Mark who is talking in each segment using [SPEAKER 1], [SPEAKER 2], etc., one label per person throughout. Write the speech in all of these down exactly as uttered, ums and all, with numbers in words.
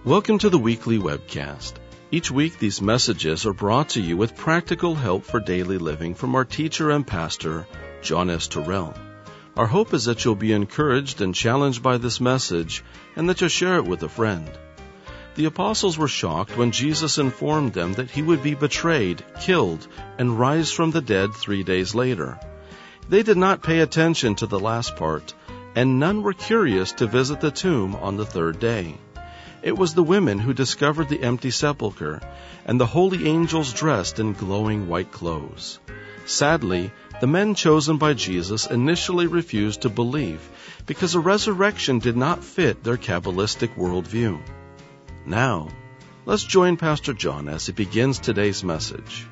[SPEAKER 1] Welcome to the weekly webcast. Each week these messages are brought to you with practical help for daily living from our teacher and pastor, John S. Terrell. Our hope is that you'll be encouraged and challenged by this message and that you'll share it with a friend. The apostles were shocked when Jesus informed them that he would be betrayed, killed, and rise from the dead three days later. They did not pay attention to the last part, and none were curious to visit the tomb on the third day. It was the women who discovered the empty sepulchre, and the holy angels dressed in glowing white clothes. Sadly, the men chosen by Jesus initially refused to believe because a resurrection did not fit their Kabbalistic worldview. Now, let's join Pastor John as he begins today's message.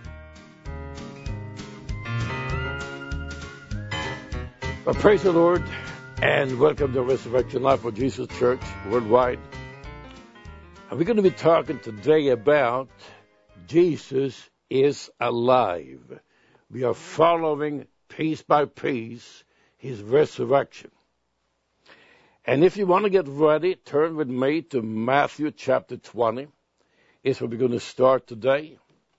[SPEAKER 2] Well, praise the Lord, and welcome to Resurrection Life for Jesus Church Worldwide. And we're going to be talking today about Jesus is alive. We are following piece by piece his resurrection. And if you want to get ready, turn with me to Matthew chapter twenty. It's where we're going to start today.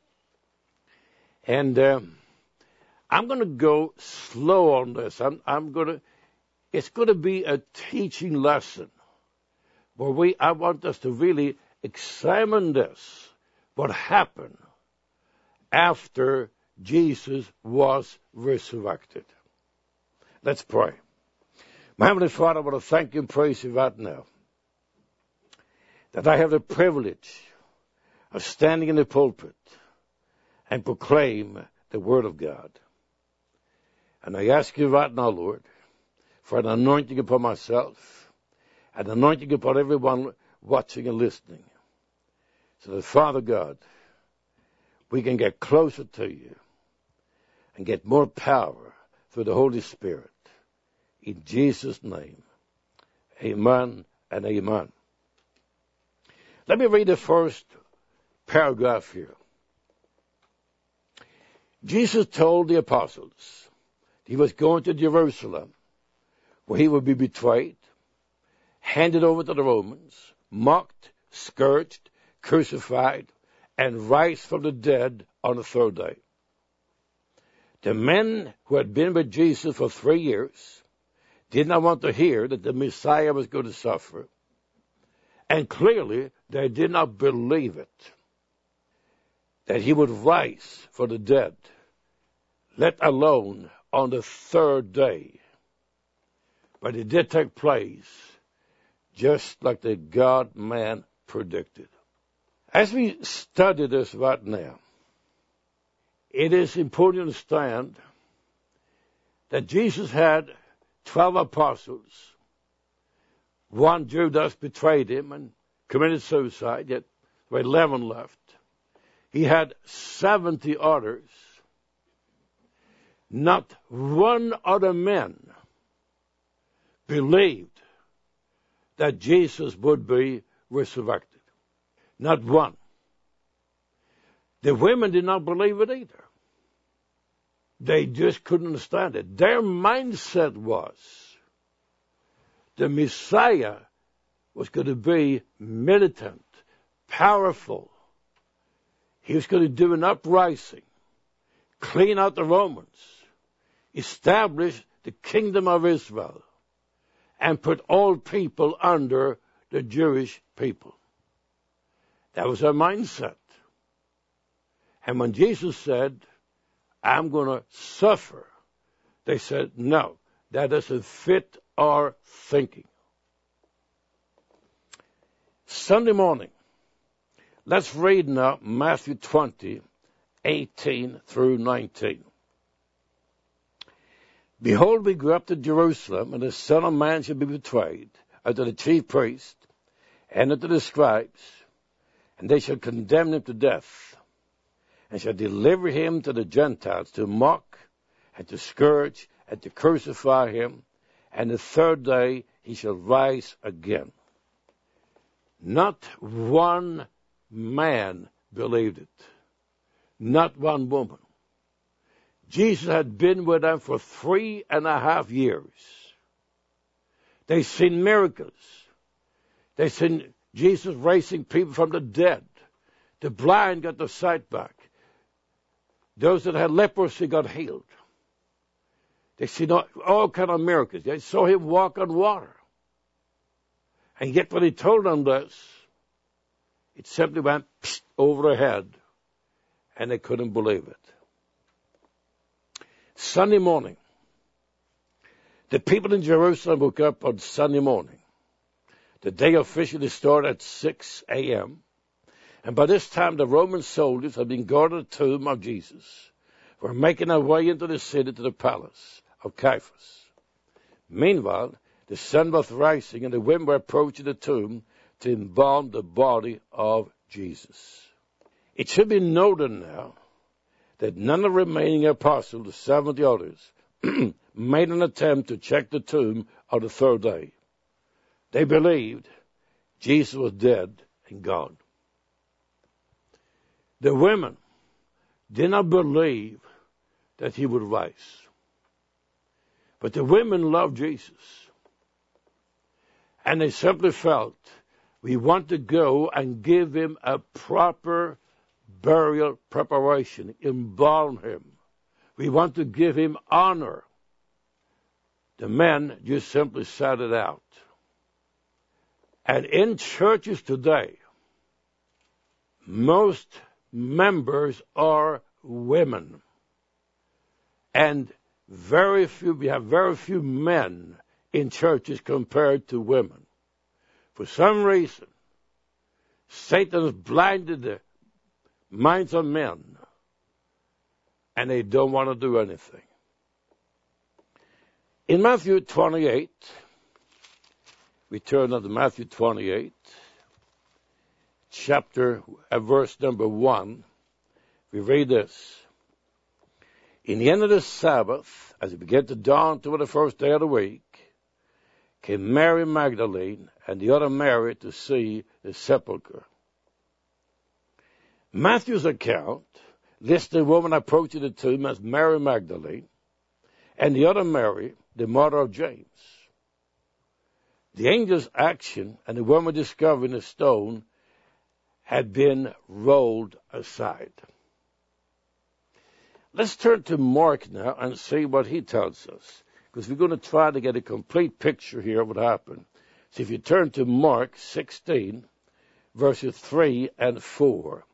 [SPEAKER 2] And um, I'm going to go slow on this. I'm, I'm going to. It's going to be a teaching lesson where we. I want us to really examine this, what happened after Jesus was resurrected. Let's pray. My Heavenly Father, I want to thank you and praise you right now that I have the privilege of standing in the pulpit and proclaim the Word of God. And I ask you right now, Lord, for an anointing upon myself, an anointing upon everyone watching and listening, so that, Father God, we can get closer to you and get more power through the Holy Spirit. In Jesus' name, amen and amen. Let me read the first paragraph here. Jesus told the apostles he was going to Jerusalem, where he would be betrayed, handed over to the Romans, mocked, scourged, crucified, and rise from the dead on the third day. The men who had been with Jesus for three years did not want to hear that the Messiah was going to suffer, and clearly they did not believe it, that he would rise from the dead, let alone on the third day. But it did take place just like the God-man predicted. As we study this right now, it is important to understand that Jesus had twelve apostles. One, Judas, betrayed him and committed suicide, yet there were eleven left. He had seventy others. Not one other man believed that Jesus would be resurrected. Not one. The women did not believe it either. They just couldn't understand it. Their mindset was the Messiah was going to be militant, powerful. He was going to do an uprising, clean out the Romans, establish the kingdom of Israel, and put all people under the Jewish people. That was their mindset. And when Jesus said, I'm going to suffer, they said, no, that doesn't fit our thinking. Sunday morning, let's read now Matthew twenty, eighteen through nineteen. Behold, we go up to Jerusalem, and the Son of Man shall be betrayed unto the chief priests and unto the scribes, and they shall condemn him to death, and shall deliver him to the Gentiles to mock and to scourge and to crucify him, and the third day he shall rise again. Not one man believed it. Not one woman. Jesus had been with them for three and a half years. They've seen miracles. They've seen Jesus raising people from the dead. The blind got their sight back. Those that had leprosy got healed. They see all kind of miracles. They saw him walk on water. And yet when he told them this, it simply went over their head, and they couldn't believe it. Sunday morning, the people in Jerusalem woke up on Sunday morning. The day officially started at six a.m., and by this time the Roman soldiers had been guarding the tomb of Jesus, were making their way into the city to the palace of Caiaphas. Meanwhile, the sun was rising, and the women were approaching the tomb to embalm the body of Jesus. It should be noted now that none of the remaining apostles, the seventy others, made an attempt to check the tomb on the third day. They believed Jesus was dead and gone. The women did not believe that he would rise. But the women loved Jesus. And they simply felt, we want to go and give him a proper burial preparation, embalm him. We want to give him honor. The men just simply sat it out. And in churches today, most members are women. And very few, we have very few men in churches compared to women. For some reason, Satan has blinded the minds of men, and they don't want to do anything. In Matthew twenty-eight, we turn to Matthew twenty-eight, chapter, uh, verse number one. We read this. In the end of the Sabbath, as it began to dawn toward the first day of the week, came Mary Magdalene and the other Mary to see the sepulchre. Matthew's account lists the woman approaching the tomb as Mary Magdalene and the other Mary, the mother of James. The angel's action and the woman discovering the stone had been rolled aside. Let's turn to Mark now and see what he tells us, because we're going to try to get a complete picture here of what happened. So if you turn to Mark sixteen, verses three and four.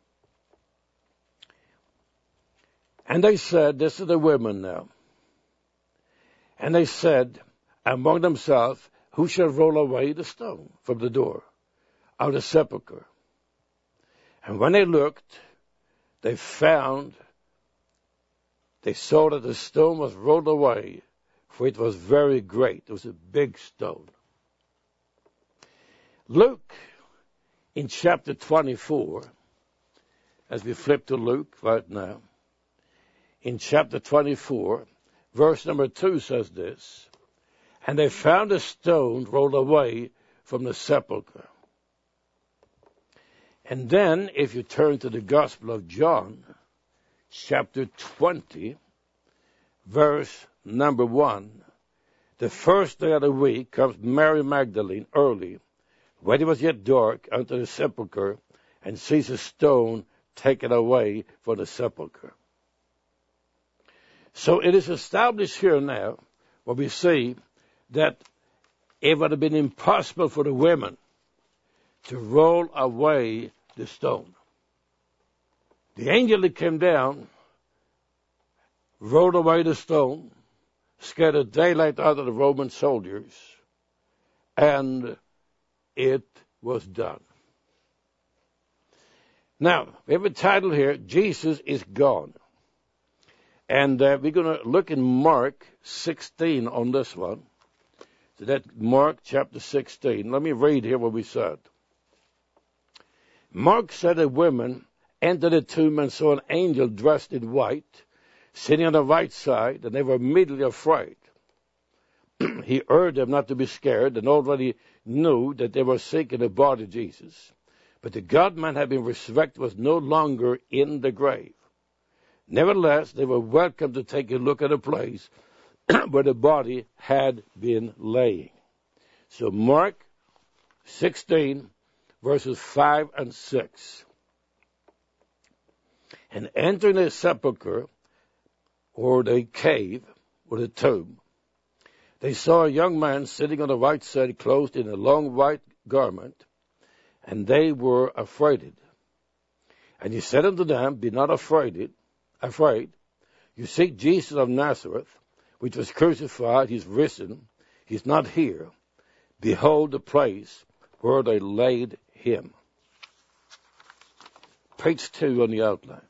[SPEAKER 2] And they said, this is the women now, and they said among themselves, who shall roll away the stone from the door of the sepulchre? And when they looked, they found, they saw that the stone was rolled away, for it was very great. It was a big stone. Luke, in chapter twenty-four, as we flip to Luke right now, in chapter twenty-four, verse number two says this, and they found a stone rolled away from the sepulchre. And then, if you turn to the Gospel of John, chapter twenty, verse number one, the first day of the week comes Mary Magdalene early, when it was yet dark, unto the sepulchre, and sees a stone taken away from the sepulchre. So it is established here now, where we see that it would have been impossible for the women to roll away the stone. The angel that came down rolled away the stone, scared the daylight out of the Roman soldiers, and it was done. Now, we have a title here, Jesus is Gone. And uh, we're going to look in Mark sixteen on this one. So that's Mark chapter sixteen. Let me read here what we said. Mark said that women entered the tomb and saw an angel dressed in white, sitting on the right side, and they were immediately afraid. He urged them not to be scared, and already knew that they were seeking the body of Jesus. But the God-man had been resurrected, was no longer in the grave. Nevertheless, they were welcome to take a look at a place where the body had been laying. So Mark sixteen, verses five and six. And entering a sepulchre, or a cave, or a tomb, they saw a young man sitting on the right side, clothed in a long white garment, and they were afraid. And he said unto them, Be not afraid, afraid. You seek Jesus of Nazareth, which was crucified. He's risen. He's not here. Behold the place where they laid him. Page two on the outline.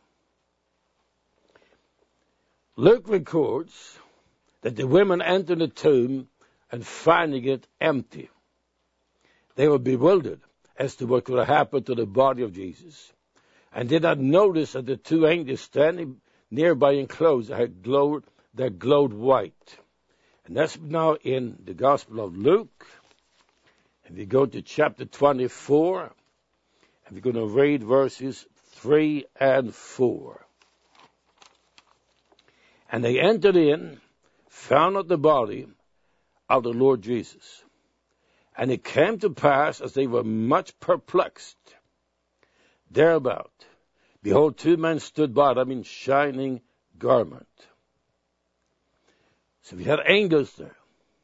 [SPEAKER 2] Luke records that the women entered the tomb and finding it empty. They were bewildered as to what could have happened to the body of Jesus, and did not notice that the two angels standing nearby enclosed had glowed, that glowed white. And that's now in the Gospel of Luke. And we go to chapter twenty-four, and we're going to read verses three and four. And they entered in, found not the body of the Lord Jesus. And it came to pass, as they were much perplexed thereabout, behold, two men stood by them in shining garment. So we had angels there.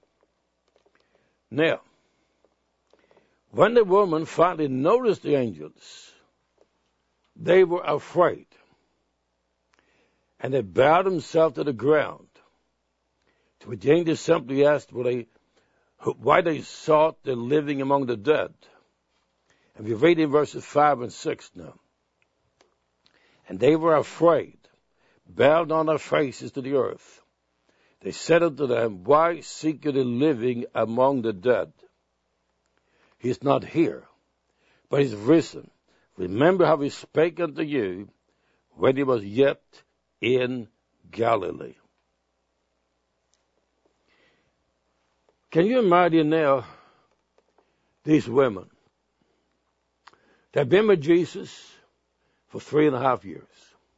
[SPEAKER 2] Now, when the woman finally noticed the angels, they were afraid. And they bowed themselves to the ground. To which the angels simply asked were they, why they sought the living among the dead. And we read in verses five and six now. And they were afraid, bowed on their faces to the earth. They said unto them, Why seek you the living among the dead? He is not here, but is risen. Remember how he spake unto you when he was yet in Galilee. Can you imagine now these women? They've been with Jesus for three and a half years.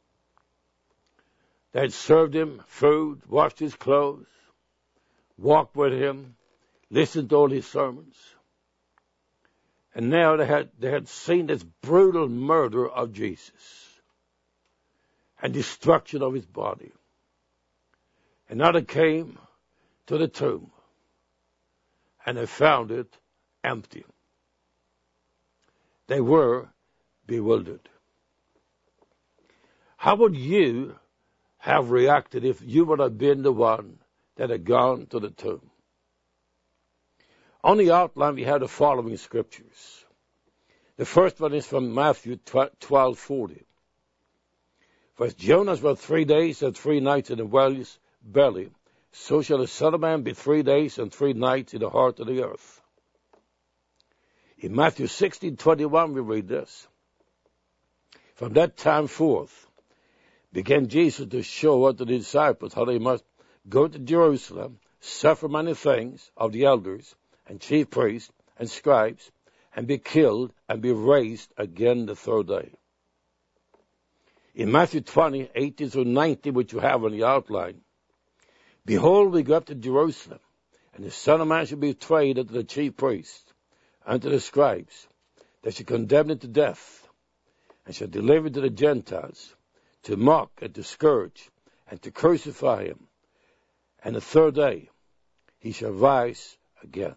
[SPEAKER 2] They had served him food, washed his clothes, walked with him, listened to all his sermons. And now they had, they had seen this brutal murder of Jesus and destruction of his body. And now they came to the tomb and they found it empty. They were bewildered. How would you have reacted if you would have been the one that had gone to the tomb? On the outline, we have the following scriptures. The first one is from Matthew twelve forty. For as Jonas was three days and three nights in the whale's belly, so shall the Son of Man be three days and three nights in the heart of the earth. In Matthew sixteen twenty-one, we read this. From that time forth began Jesus to show unto the disciples how they must go to Jerusalem, suffer many things of the elders and chief priests and scribes, and be killed and be raised again the third day. In Matthew twenty, eighteen through nineteen, which you have on the outline, behold, we go up to Jerusalem, and the Son of Man shall be betrayed unto the chief priests, unto the scribes, that shall condemn him to death, and shall deliver him to the Gentiles, to mock and to scourge, and to crucify him. And the third day he shall rise again.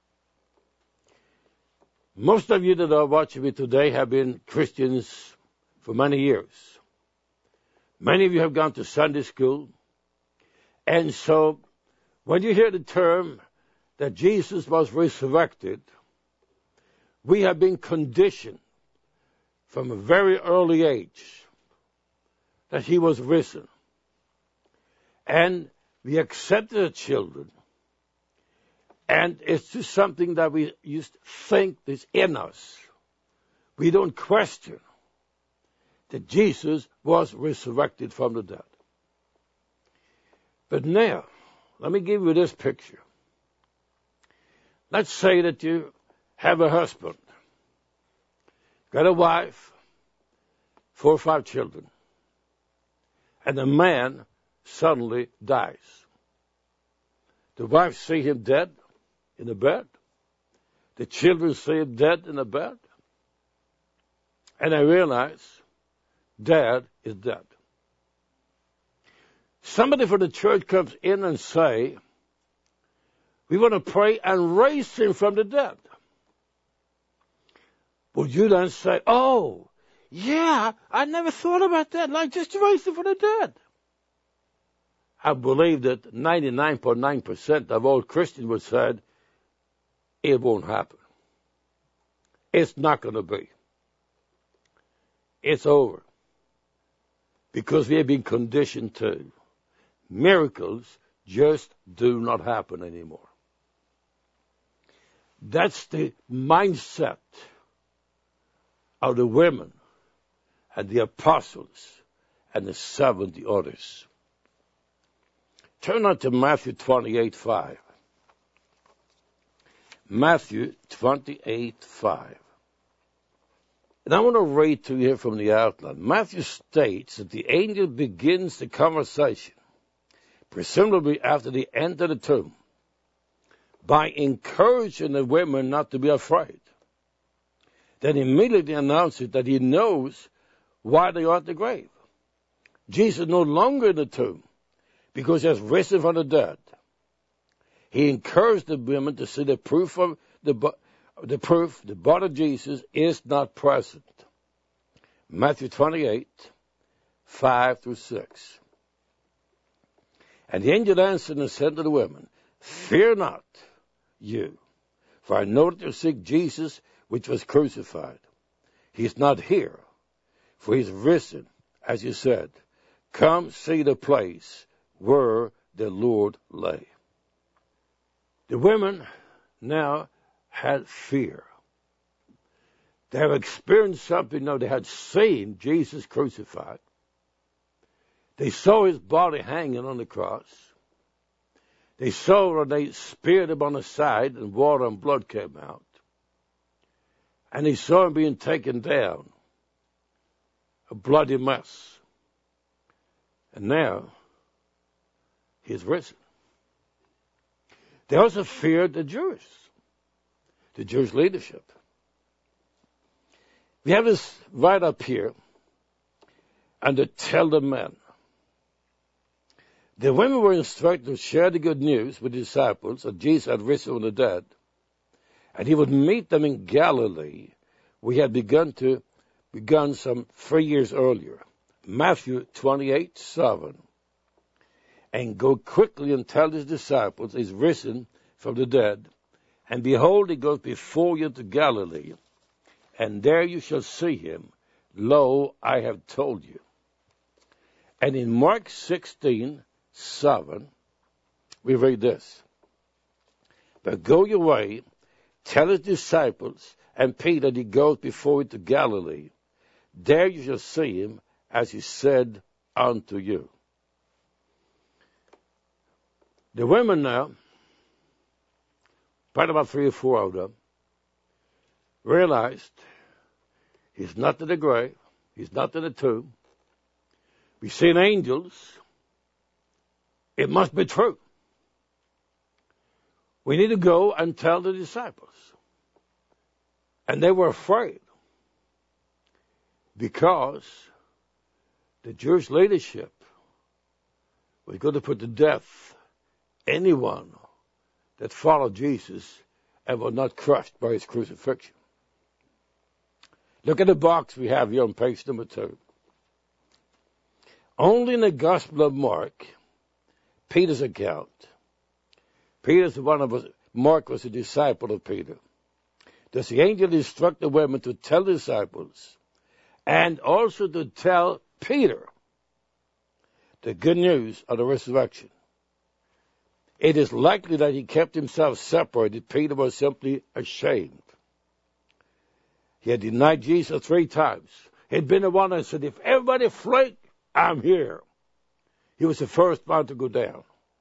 [SPEAKER 2] Most of you that are watching me today have been Christians for many years. Many of you have gone to Sunday school. And so when you hear the term that Jesus was resurrected, we have been conditioned from a very early age that he was risen. And we accepted the children. And it's just something that we used to think is in us. We don't question that Jesus was resurrected from the dead. But now, let me give you this picture. Let's say that you have a husband, got a wife, four or five children, and the man suddenly dies. The wife sees him dead in the bed. The children see him dead in the bed. And they realize Dad is dead. Somebody from the church comes in and say, we want to pray and raise him from the dead. Would you then say, oh, yeah, I never thought about that, like just raise him from the dead? I believe that ninety-nine point nine percent of all Christians would say, it won't happen. It's not going to be. It's over. Because we have been conditioned to. Miracles just do not happen anymore. That's the mindset of the women and the apostles and the seventy others. Turn on to Matthew twenty-eight five. Matthew twenty-eight five. And I want to read to you here from the outline. Matthew states that the angel begins the conversation, presumably after they enter the tomb, by encouraging the women not to be afraid. Then immediately announces that he knows why they are at the grave. Jesus is no longer in the tomb because he has risen from the dead. He encouraged the women to see the proof of the, the proof the body of Jesus is not present. Matthew twenty-eight, five through six. And the angel answered and said to the women, fear not you, for I know that you seek Jesus, which was crucified. He is not here, for he is risen, as you said. Come see the place where the Lord lay. The women now had fear. They have experienced something now. They had seen Jesus crucified. They saw his body hanging on the cross. They saw that they speared him on the side and water and blood came out. And they saw him being taken down. A bloody mess. And now, he's risen. They also feared the Jews, the Jewish leadership. We have this right up here, and to tell the men. The women were instructed to share the good news with the disciples that Jesus had risen from the dead, and he would meet them in Galilee, where he had begun to begun some three years earlier. Matthew twenty-eight seven. And go quickly and tell his disciples he's risen from the dead, and behold, he goes before you to Galilee, and there you shall see him. Lo, I have told you. And in Mark sixteen seven, we read this. But go your way, tell his disciples and Peter that he goes before you to Galilee. There you shall see him, as he said unto you. The women now, probably about three or four of them, realized he's not in the grave, he's not in the tomb. We've seen angels. It must be true. We need to go and tell the disciples. And they were afraid because the Jewish leadership was going to put to death anyone that followed Jesus and was not crushed by his crucifixion. Look at the box we have here on page number two. Only in the Gospel of Mark, Peter's account, Peter's one of us, Mark was a disciple of Peter, does the angel instruct the women to tell the disciples and also to tell Peter the good news of the resurrection. It is likely that he kept himself separated. Peter was simply ashamed. He had denied Jesus three times. He'd been the one that said, if everybody flake, I'm here. He was the first one to go down.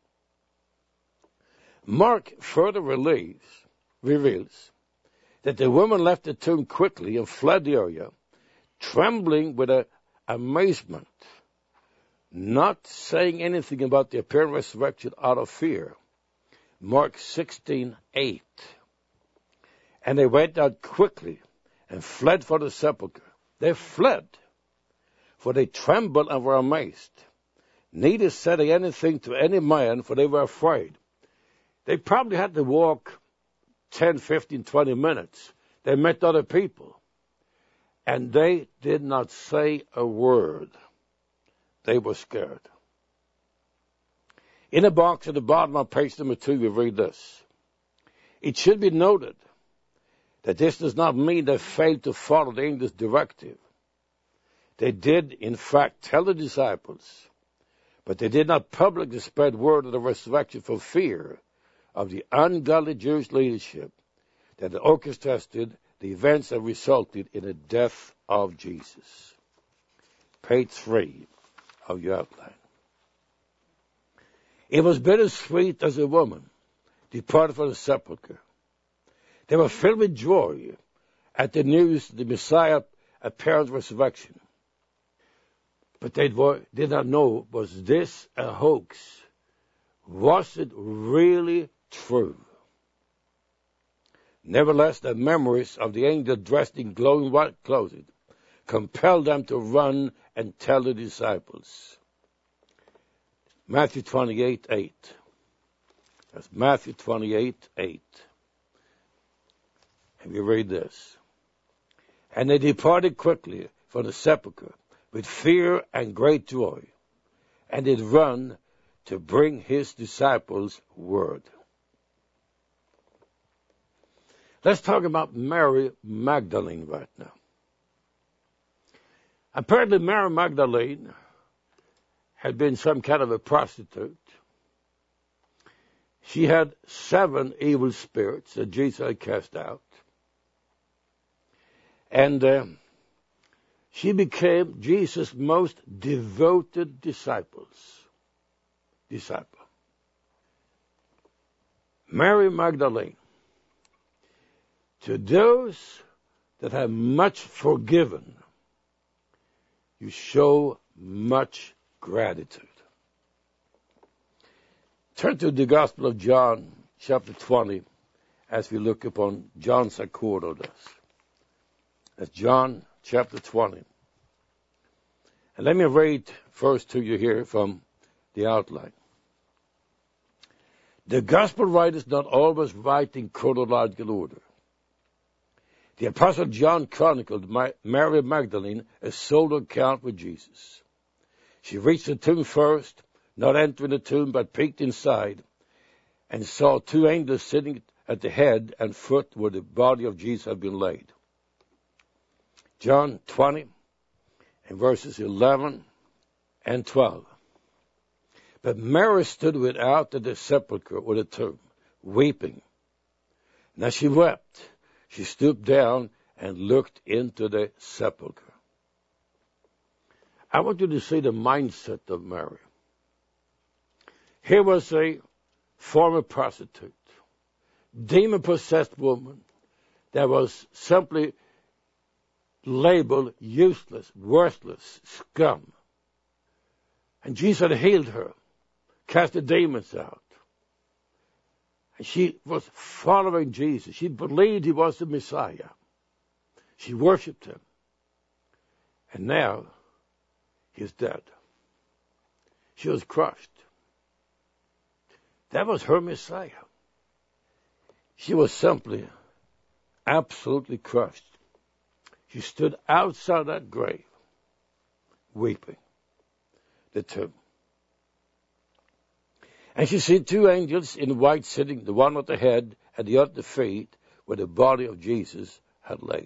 [SPEAKER 2] Mark further relieves, reveals that the woman left the tomb quickly and fled the area, trembling with a amazement, not saying anything about the apparent resurrection out of fear. Mark sixteen eight. And they went out quickly and fled for the sepulchre. They fled, for they trembled and were amazed. Neither said they anything to any man, for they were afraid. They probably had to walk ten, fifteen, twenty minutes. They met other people, and they did not say a word. They were scared. In a box at the bottom of page number two, we read this. It should be noted that this does not mean they failed to follow the angel's directive. They did, in fact, tell the disciples, but they did not publicly spread word of the resurrection for fear of the ungodly Jewish leadership that had orchestrated the events that resulted in the death of Jesus. Page three of your outline. It was bittersweet as a woman departed from the sepulchre. They were filled with joy at the news of the Messiah's apparent resurrection. But they did not know, was this a hoax? Was it really true? Nevertheless, the memories of the angel dressed in glowing white clothing compelled them to run and tell the disciples. Matthew twenty-eight, eight. That's Matthew twenty-eight, eight. And we read this. And they departed quickly from the sepulchre with fear and great joy, and did run to bring his disciples word. Let's talk about Mary Magdalene right now. Apparently, Mary Magdalene had been some kind of a prostitute. She had seven evil spirits that Jesus had cast out. And uh, she became Jesus' most devoted disciples. Disciple. Mary Magdalene. To those that have much forgiven, you show much gratitude. Turn to the Gospel of John, chapter twenty, as we look upon John's accord of this. That's John chapter twenty. And let me read first to you here from the outline. The Gospel writers not always write in chronological order. The Apostle John chronicled Mary Magdalene a solo account with Jesus. She reached the tomb first, not entering the tomb, but peeked inside, and saw two angels sitting at the head and foot where the body of Jesus had been laid. John twenty, and verses eleven and twelve. But Mary stood without at the sepulchre or the tomb, weeping. Now she wept. She stooped down and looked into the sepulchre. I want you to see the mindset of Mary. Here was a former prostitute, demon-possessed woman that was simply labeled useless, worthless, scum. And Jesus had healed her, cast the demons out. And she was following Jesus. She believed he was the Messiah. She worshipped him. And now, he's dead. She was crushed. That was her Messiah. She was simply, absolutely crushed. She stood outside that grave, weeping, the tomb. And she see two angels in white sitting, the one at the head and the other at the feet, where the body of Jesus had laid.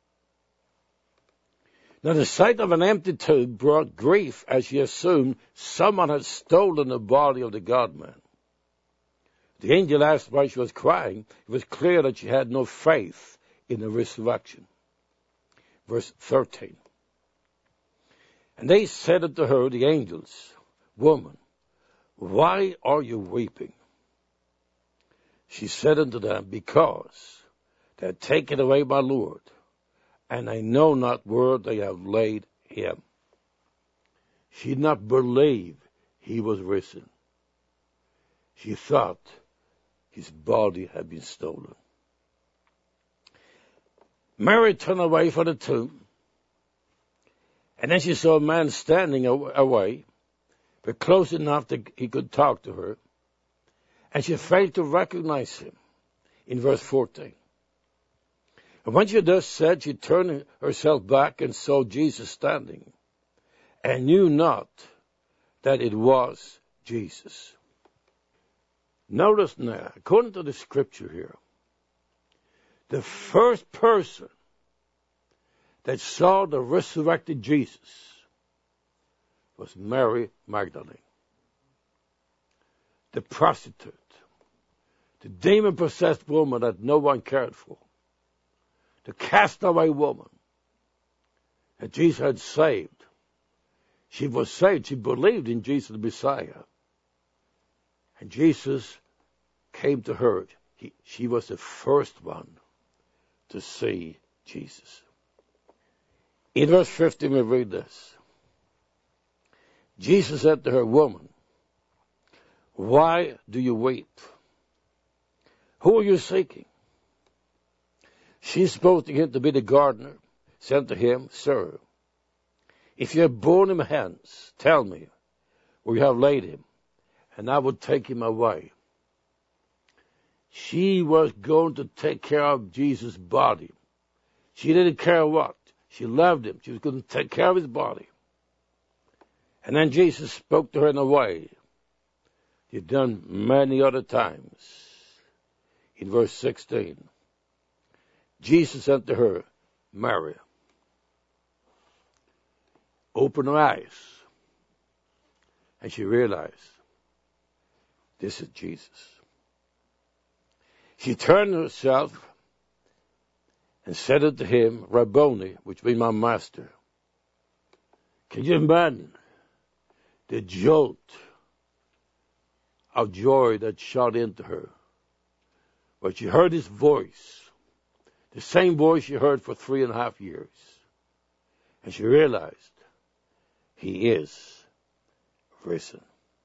[SPEAKER 2] Now the sight of an empty tomb brought grief as she assumed someone had stolen the body of the God-man. The angel asked why she was crying. It was clear that she had no faith in the resurrection. Verse thirteen. And they said unto her, the angels, Woman, why are you weeping? She said unto them, Because they have taken away my Lord, and I know not where they have laid him. She did not believe he was risen. She thought his body had been stolen. Mary turned away from the tomb, And then she saw a man standing away, but close enough that he could talk to her. And she failed to recognize him in verse fourteen. And when she had thus said, she turned herself back and saw Jesus standing, and knew not that it was Jesus. Notice now, according to the scripture here, the first person that saw the resurrected Jesus was Mary Magdalene, the prostitute, the demon-possessed woman that no one cared for, the castaway woman that Jesus had saved. She was saved. She believed in Jesus the Messiah. And Jesus came to her. He, she was the first one to see Jesus. In verse fifteen, we read this. Jesus said to her, "Woman, why do you weep? Who are you seeking?" She spoke to him to be the gardener, said to him, "Sir, if you have borne him hence, tell me where you have laid him, and I will take him away." She was going to take care of Jesus' body. She didn't care what. She loved him. She was going to take care of his body. And then Jesus spoke to her in a way he'd done many other times. In verse sixteen, Jesus said to her, "Mary." Open her eyes. And she realized, this is Jesus. She turned herself and said unto him, "Rabboni," which means my master. Can you imagine the jolt of joy that shot into her when she heard his voice, the same voice she heard for three and a half years. And she realized he is risen.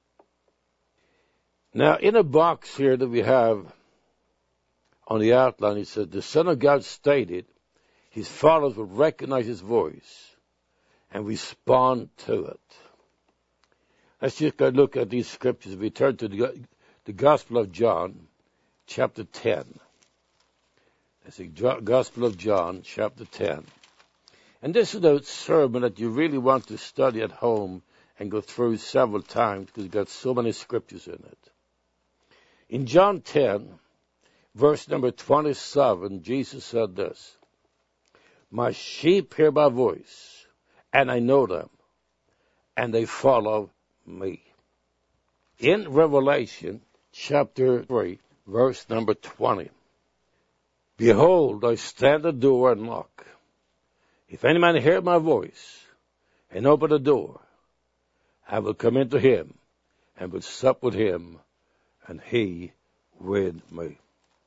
[SPEAKER 2] Now, in a box here that we have on the outline, it says, the Son of God stated his followers would recognize his voice and respond to it. Let's just go look at these scriptures. We turn to the, the Gospel of John, chapter ten. That's the Gospel of John, chapter ten. And this is a sermon that you really want to study at home and go through several times because it's got so many scriptures in it. In John ten, verse number twenty-seven, Jesus said this, "My sheep hear my voice, and I know them, and they follow me." In Revelation chapter three, verse number twenty, "Behold, I stand at the door and knock. If any man hear my voice and open the door, I will come into him and will sup with him, and he with me."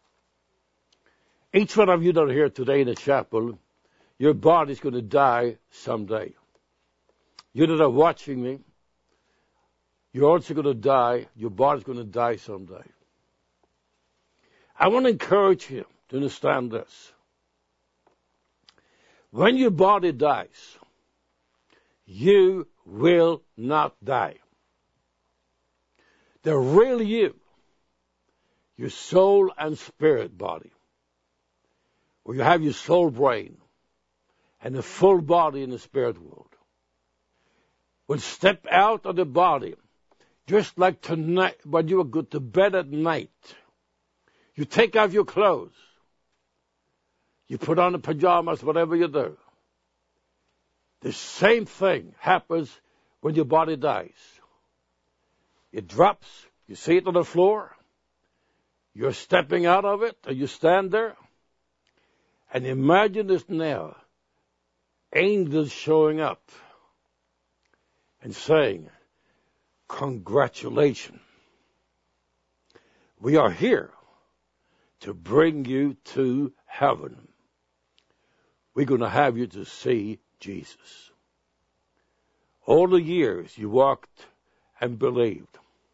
[SPEAKER 2] Each one of you that are here today in the chapel, your body's going to die someday. You that are watching me, you're also going to die. Your body's going to die someday. I want to encourage you to understand this. When your body dies, you will not die. The real you, your soul and spirit body, where you have your soul brain and the full body in the spirit world, will step out of the body just like tonight when you go to bed at night. You take off your clothes. You put on the pajamas, whatever you do. The same thing happens when your body dies. It drops. You see it on the floor. You're stepping out of it, and you stand there. And imagine this now. Angels showing up and saying, "Congratulations. We are here to bring you to heaven. We're going to have you to see Jesus." All the years you walked and believed.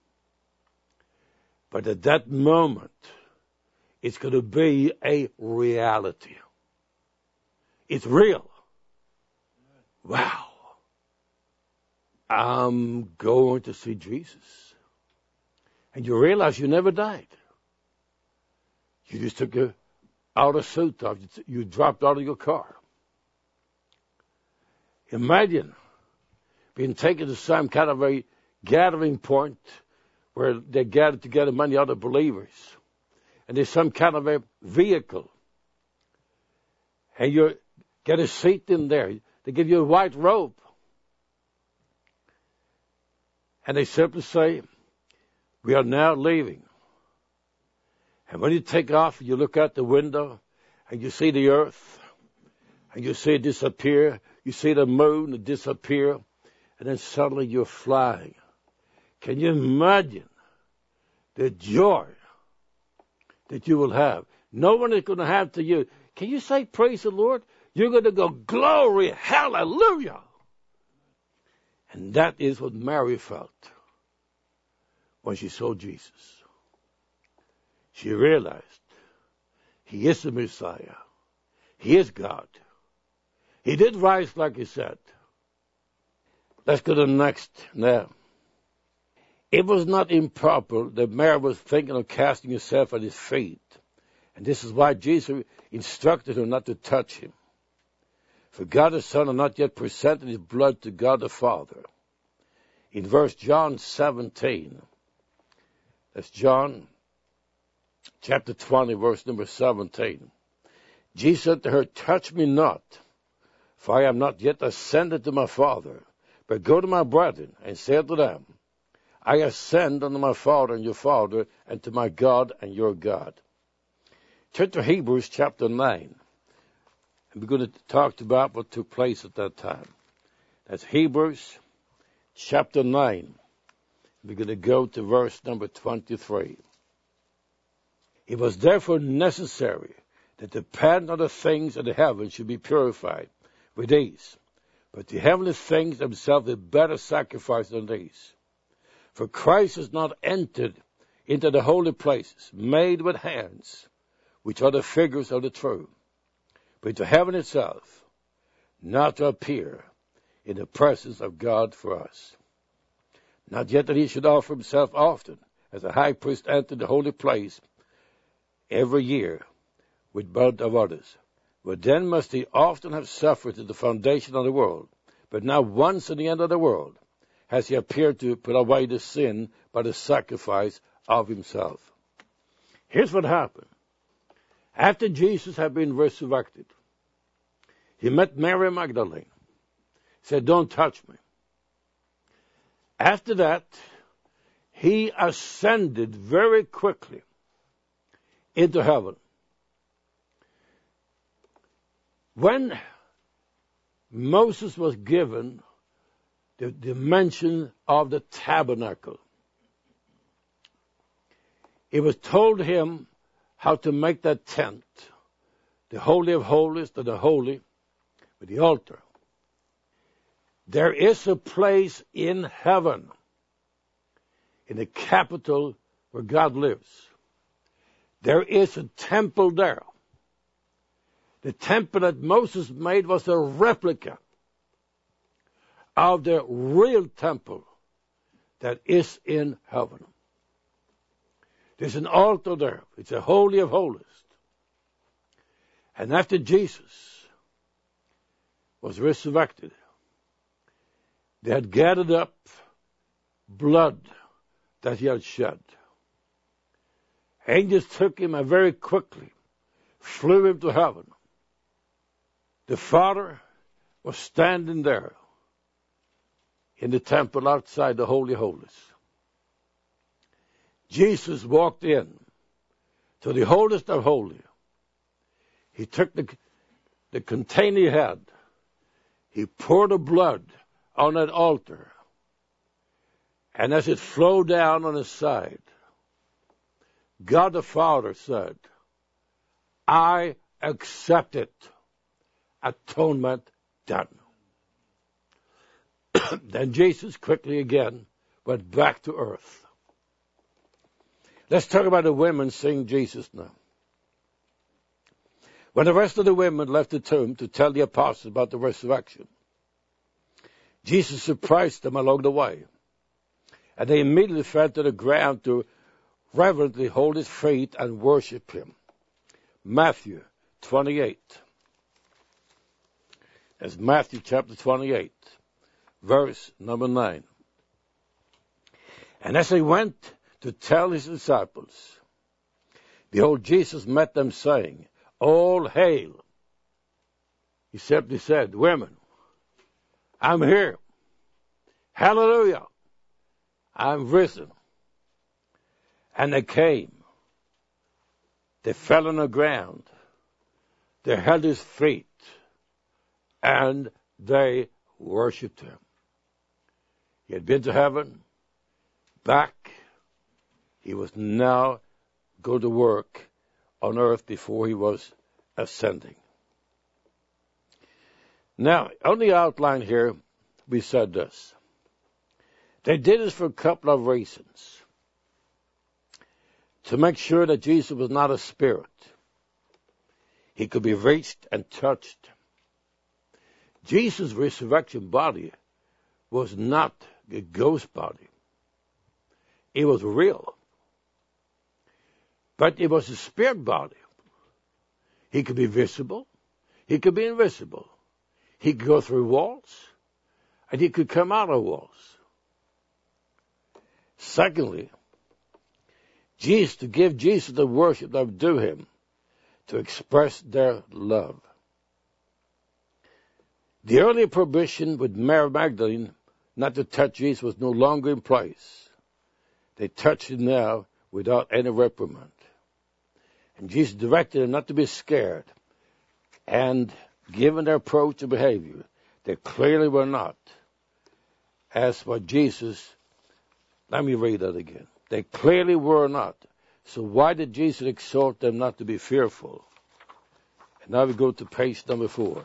[SPEAKER 2] But at that moment, it's going to be a reality. It's real. Wow. I'm going to see Jesus. And you realize you never died. You just took your outer suit off. You dropped out of your car. Imagine being taken to some kind of a gathering point where they gather together many other believers. And there's some kind of a vehicle. And you get a seat in there. They give you a white robe. And they simply say, we are now leaving. And when you take off, you look out the window and you see the earth. And you see it disappear. You see the moon disappear. And then suddenly you're flying. Can you imagine the joy that you will have? No one is going to have to you. Can you say, praise the Lord? You're going to go, glory, hallelujah. And that is what Mary felt when she saw Jesus. She realized he is the Messiah. He is God. He did rise like he said. Let's go to the next now. It was not improper that Mary was thinking of casting herself at his feet. And this is why Jesus instructed her not to touch him. For God the Son had not yet presented his blood to God the Father. In verse John seventeen, that's John chapter twenty, verse number seventeen. Jesus said to her, touch me not, for I am not yet ascended to my Father, but go to my brethren and say to them, I ascend unto my Father and your Father, and to my God and your God. Turn to Hebrews chapter nine. And we're going to talk about what took place at that time. That's Hebrews chapter nine. We're going to go to verse number twenty-three. It was therefore necessary that the pattern of the things of the heavens should be purified with these. But the heavenly things themselves are better sacrificed than these. For Christ has not entered into the holy places made with hands, which are the figures of the true, but into heaven itself, not to appear in the presence of God for us. Not yet that he should offer himself often, as a high priest entered the holy place every year with blood of others. But then must he often have suffered at the foundation of the world. But now once at the end of the world has he appeared to put away the sin by the sacrifice of himself. Here's what happened. After Jesus had been resurrected, he met Mary Magdalene. He said, don't touch me. After that, he ascended very quickly into heaven. When Moses was given the dimension of the tabernacle, it was told him how to make that tent, the Holy of Holies to the Holy, with the altar. There is a place in heaven, in the capital where God lives. There is a temple there. The temple that Moses made was a replica of the real temple that is in heaven. There's an altar there. It's a Holy of Holies. And after Jesus was resurrected, they had gathered up blood that he had shed. Angels took him and very quickly flew him to heaven. The Father was standing there in the temple outside the Holy of Holies. Jesus walked in to the holiest of holies. He took the, the container he had. He poured the blood on that altar. And as it flowed down on his side, God the Father said, I accept it. Atonement done. Then Jesus quickly again went back to earth. Let's talk about the women seeing Jesus now. When the rest of the women left the tomb to tell the apostles about the resurrection, Jesus surprised them along the way, and they immediately fell to the ground to reverently hold his feet and worship him. Matthew twenty-eight. That's Matthew chapter twenty-eight, verse number nine. And as they went to tell his disciples, behold, Jesus met them, saying, All hail. He simply said, Women, I'm here. Hallelujah. I'm risen. And they came. They fell on the ground. They held his feet. And they worshipped him. He had been to heaven. Back. He was now going to work on earth before he was ascending. Now, on the outline here, we said this. They did this for a couple of reasons. To make sure that Jesus was not a spirit. He could be reached and touched. Jesus' resurrection body was not a ghost body. It was real. But it was a spirit body. He could be visible. He could be invisible. He could go through walls. And he could come out of walls. Secondly, Jesus, to give Jesus the worship that would do him, to express their love. The earlier prohibition with Mary Magdalene not to touch Jesus was no longer in place. They touched him now without any reprimand. And Jesus directed them not to be scared. And given their approach and behavior, they clearly were not. As what Jesus, let me read that again. They clearly were not. So why did Jesus exhort them not to be fearful? And now we go to page number four.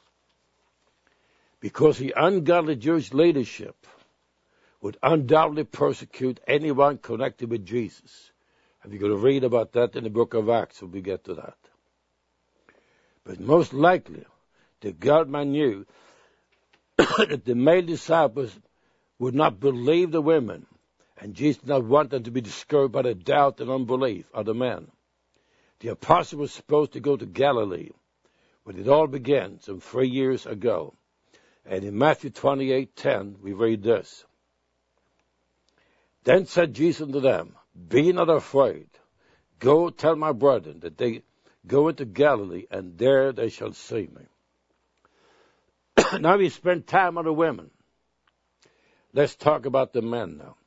[SPEAKER 2] Because the ungodly Jewish leadership would undoubtedly persecute anyone connected with Jesus. And we're going to read about that in the book of Acts when we get to that. But most likely, the God-man knew that the male disciples would not believe the women, and Jesus did not want them to be discouraged by the doubt and unbelief of the men. The apostle was supposed to go to Galilee, when it all began some three years ago. And in Matthew twenty-eight ten, we read this. Then said Jesus unto them, Be not afraid. Go tell my brethren that they go into Galilee, and there they shall see me. Now we spend time on the women. Let's talk about the men now.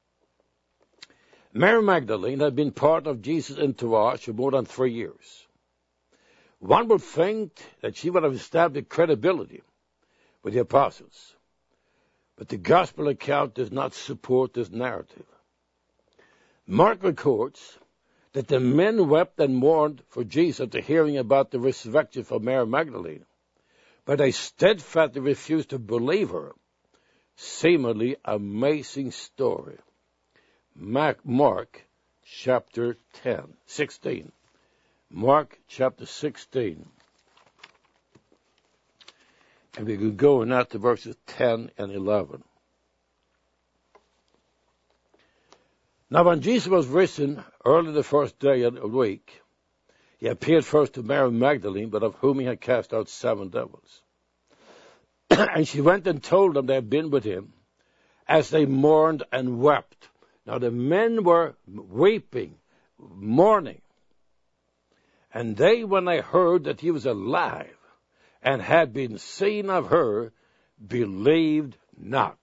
[SPEAKER 2] Mary Magdalene had been part of Jesus' entourage for more than three years. One would think that she would have established credibility with the apostles. But the gospel account does not support this narrative. Mark records that the men wept and mourned for Jesus after hearing about the resurrection of Mary Magdalene, but they steadfastly refused to believe her. Seemingly amazing story. Mark, Mark chapter ten, sixteen. Mark chapter sixteen. And we can go now to verses ten and eleven. Now when Jesus was risen early the first day of the week, he appeared first to Mary Magdalene, but of whom he had cast out seven devils. And she went and told them they had been with him, as they mourned and wept. Now the men were weeping, mourning. And they, when they heard that he was alive and had been seen of her, believed not.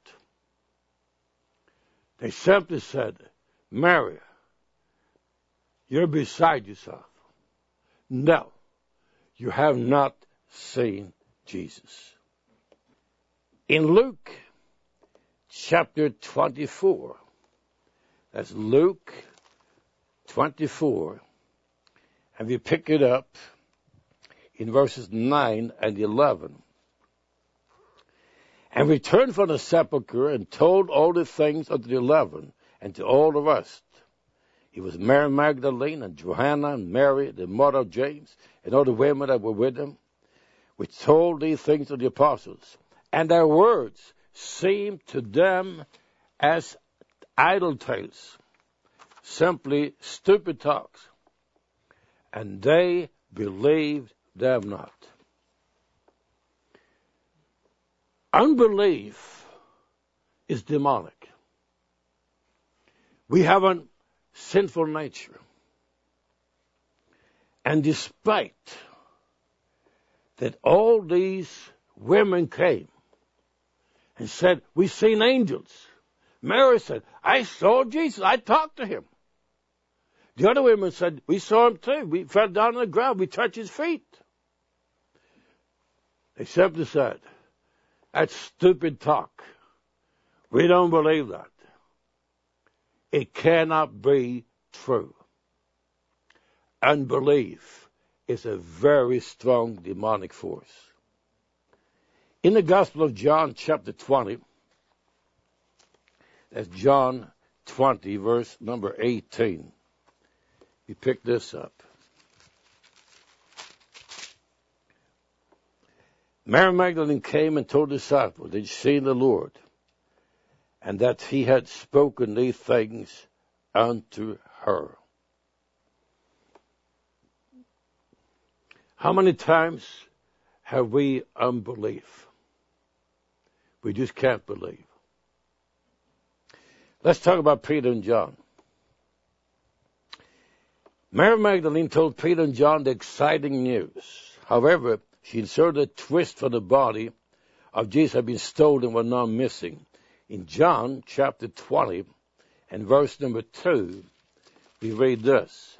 [SPEAKER 2] They simply said, Mary, you're beside yourself. No, you have not seen Jesus. In Luke chapter twenty-four, that's Luke twenty-four, and we pick it up in verses nine and eleven. And returned from the sepulchre and told all the things unto the eleven and to all the rest. It was Mary Magdalene and Johanna and Mary, the mother of James, and all the women that were with them, which told these things to the apostles. And their words seemed to them as idle tales, simply stupid talks, and they believed them not. Unbelief is demonic. We have a sinful nature. And despite that all these women came and said, we've seen angels. Mary said, I saw Jesus. I talked to him. The other women said, we saw him too. We fell down on the ground. We touched his feet. They simply said, that's stupid talk. We don't believe that. It cannot be true. Unbelief is a very strong demonic force. In the Gospel of John, chapter twenty, that's John twenty, verse number eighteen. We pick this up. Mary Magdalene came and told the disciples that she seen the Lord, and that he had spoken these things unto her. How many times have we unbelief? We just can't believe. Let's talk about Peter and John. Mary Magdalene told Peter and John the exciting news. However, she inserted a twist for the body of Jesus had been stolen, were now missing. In John chapter twenty and verse number two, we read this.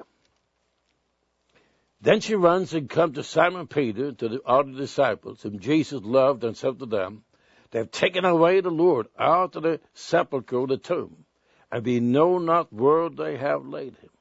[SPEAKER 2] Then she runs and comes to Simon Peter, to the other disciples, whom Jesus loved, and said to them, they have taken away the Lord out of the sepulchre, the tomb, and we know not where they have laid him.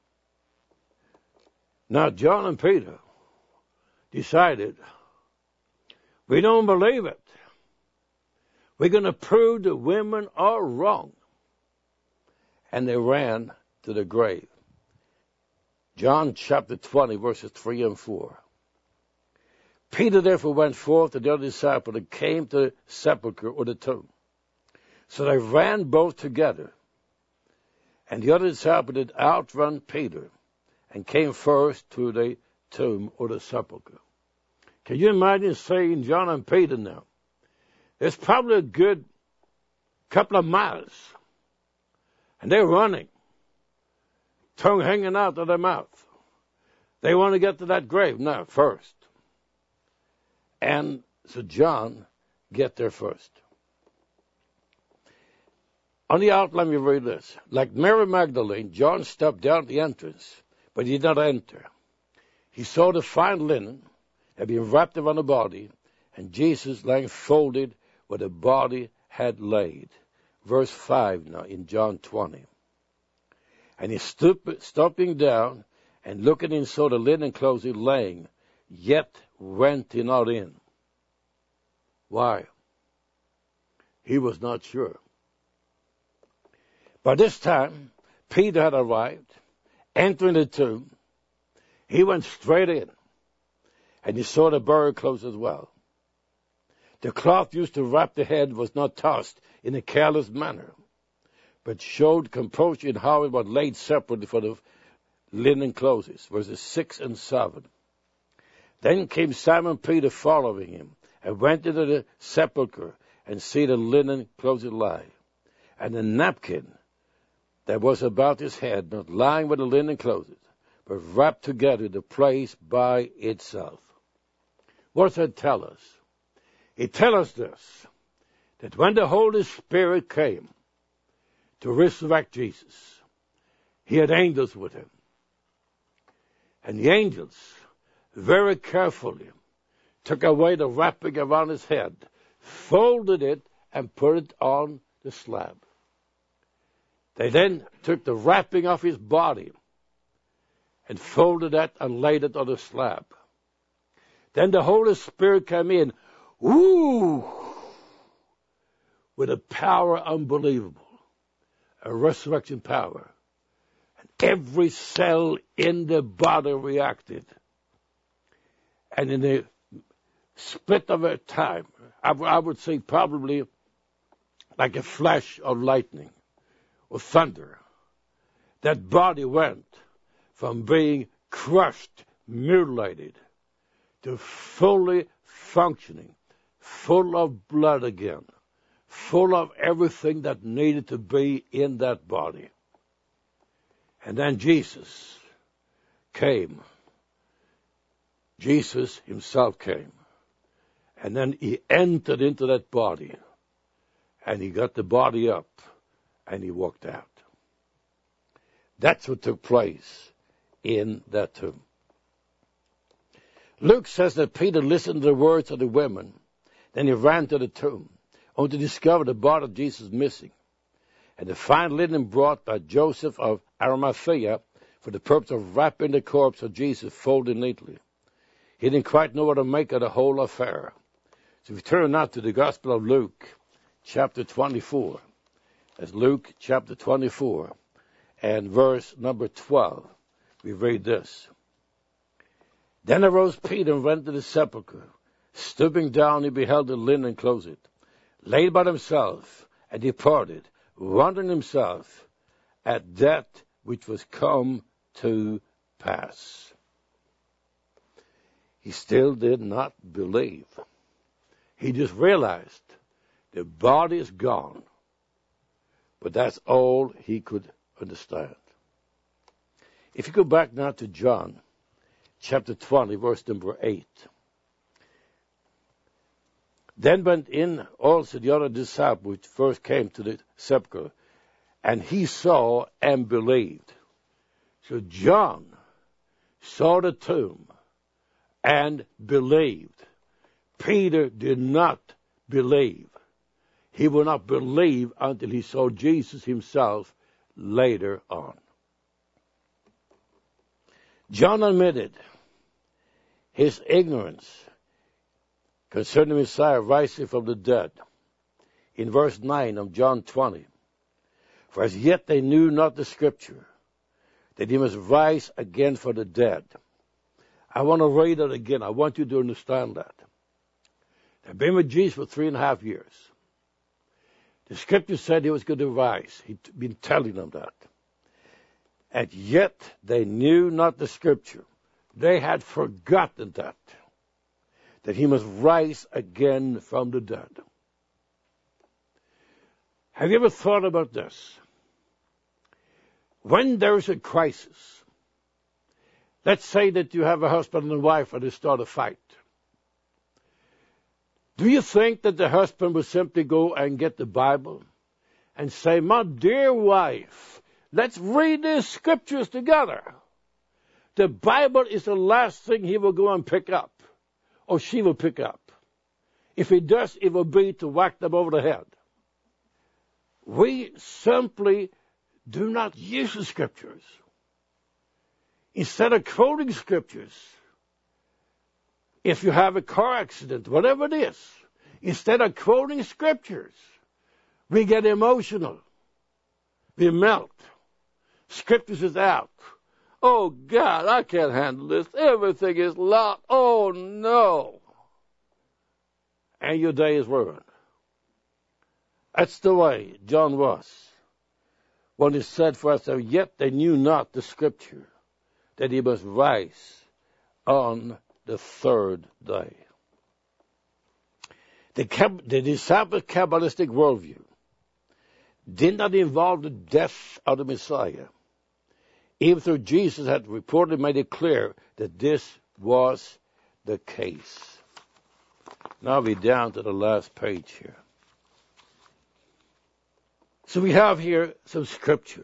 [SPEAKER 2] Now John and Peter decided, we don't believe it. We're going to prove the women are wrong. And they ran to the grave. John chapter twenty, verses three and four. Peter therefore went forth to the other disciple and came to the sepulchre or the tomb. So they ran both together. And the other disciple did outrun Peter and came first to the tomb or the sepulchre. Can you imagine seeing John and Peter now? It's probably a good couple of miles. And they're running, tongue hanging out of their mouth. They want to get to that grave now first. And so John get there first. On the outline we read this. Like Mary Magdalene, John stepped down at the entrance, but he did not enter. He saw the fine linen had been wrapped around the body, and Jesus lying folded where the body had laid. Verse five now in John twenty. And he stooped, stooping down and looking in, saw the linen clothes laying, yet went he not in. Why? He was not sure. By this time, Peter had arrived, entering the tomb. He went straight in, and he saw the burial clothes as well. The cloth used to wrap the head was not tossed in a careless manner, but showed composure in how it was laid separately for the linen clothes, verses six and seven. Then came Simon Peter following him, and went into the sepulchre, and see the linen clothes lie, and the napkin that was about his head, not lying with the linen clothes, but wrapped together the place by itself. What does that tell us? It tells us this, that when the Holy Spirit came to resurrect Jesus, he had angels with him. And the angels very carefully took away the wrapping around his head, folded it, and put it on the slab. They then took the wrapping off his body and folded that and laid it on the slab. Then the Holy Spirit came in, woo, with a power unbelievable, a resurrection power. And every cell in the body reacted. And in a split of a time, I, I would say probably like a flash of lightning or thunder. That body went from being crushed, mutilated, to fully functioning, full of blood again, full of everything that needed to be in that body. And then Jesus came. Jesus himself came. And then he entered into that body. And he got the body up. And he walked out. That's what took place in that tomb. Luke says that Peter listened to the words of the women. Then he ran to the tomb, only to discover the body of Jesus missing, and the fine linen brought by Joseph of Arimathea for the purpose of wrapping the corpse of Jesus folded neatly. He didn't quite know what to make of the whole affair. So we turn now to the Gospel of Luke, chapter twenty-four. That's Luke chapter twenty-four, and verse number twelve. We read this. Then arose Peter and went to the sepulchre. Stooping down, he beheld the linen closet, laid by himself, and departed, wondering himself at that which was come to pass. He still did not believe. He just realized the body is gone. But that's all he could understand. If you go back now to John, chapter twenty, verse number eight. Then went in also the other disciple which first came to the sepulchre, and he saw and believed. So John saw the tomb and believed. Peter did not believe. He would not believe until he saw Jesus himself later on. John admitted his ignorance concerning Messiah rising from the dead in verse nine of John twenty. For as yet they knew not the scripture, that he must rise again from the dead. I want to read it again. I want you to understand that. They've been with Jesus for three and a half years. The scripture said he was going to rise. He'd been telling them that. And yet they knew not the scripture. They had forgotten that. That he must rise again from the dead. Have you ever thought about this? When there's a crisis, let's say that you have a husband and wife and they start a fight. Do you think that the husband will simply go and get the Bible and say, my dear wife, let's read these scriptures together? The Bible is the last thing he will go and pick up, or she will pick up. If he does, it will be to whack them over the head. We simply do not use the scriptures. Instead of quoting scriptures, if you have a car accident, whatever it is, instead of quoting scriptures, we get emotional. We melt. Scriptures is out. Oh, God, I can't handle this. Everything is locked. Oh, no. And your day is ruined. That's the way John was when he said for us, yet they knew not the scripture, that he must rise on the third day. The, the disciples' Kabbalistic worldview did not involve the death of the Messiah, even though Jesus had reportedly made it clear that this was the case. Now we're down to the last page here. So we have here some scriptures.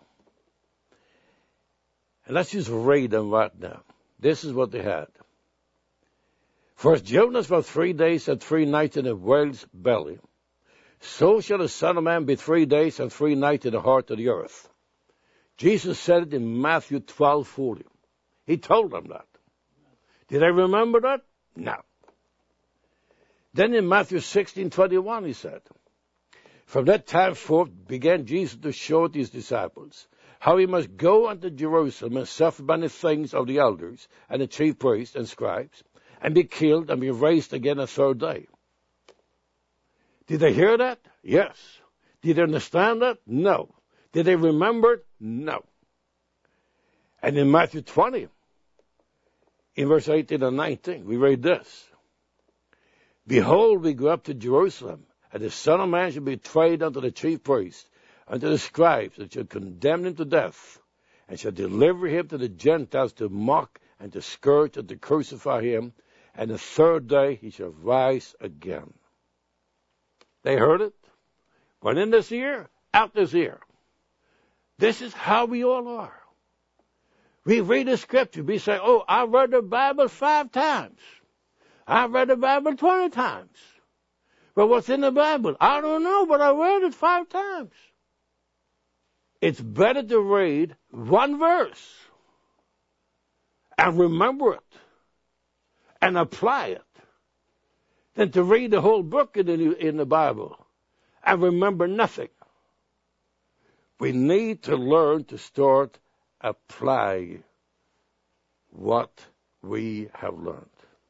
[SPEAKER 2] And let's just read them right now. This is what they had. For as Jonas was three days and three nights in a whale's belly, so shall the Son of Man be three days and three nights in the heart of the earth. Jesus said it in Matthew twelve forty. He told them that. Did they remember that? No. Then in Matthew sixteen twenty-one he said, from that time forth began Jesus to show his disciples how he must go unto Jerusalem and suffer many things of the elders and the chief priests and scribes, and be killed and be raised again a third day. Did they hear that? Yes. Did they understand it? No. Did they remember it? No. And in Matthew twenty, in verse eighteen and nineteen, we read this. Behold, we go up to Jerusalem, and the Son of Man shall be betrayed unto the chief priests, unto the scribes, that shall condemn him to death, and shall deliver him to the Gentiles to mock and to scourge and to crucify him, and the third day he shall rise again. They heard it. Went in this ear, out this ear. This is how we all are. We read the scripture. We say, oh, I read the Bible five times. I read the Bible twenty times. But what's in the Bible? I don't know, but I read it five times. It's better to read one verse and remember it and apply it than to read the whole book in the, in the Bible and remember nothing. We need to learn to start applying what we have learned.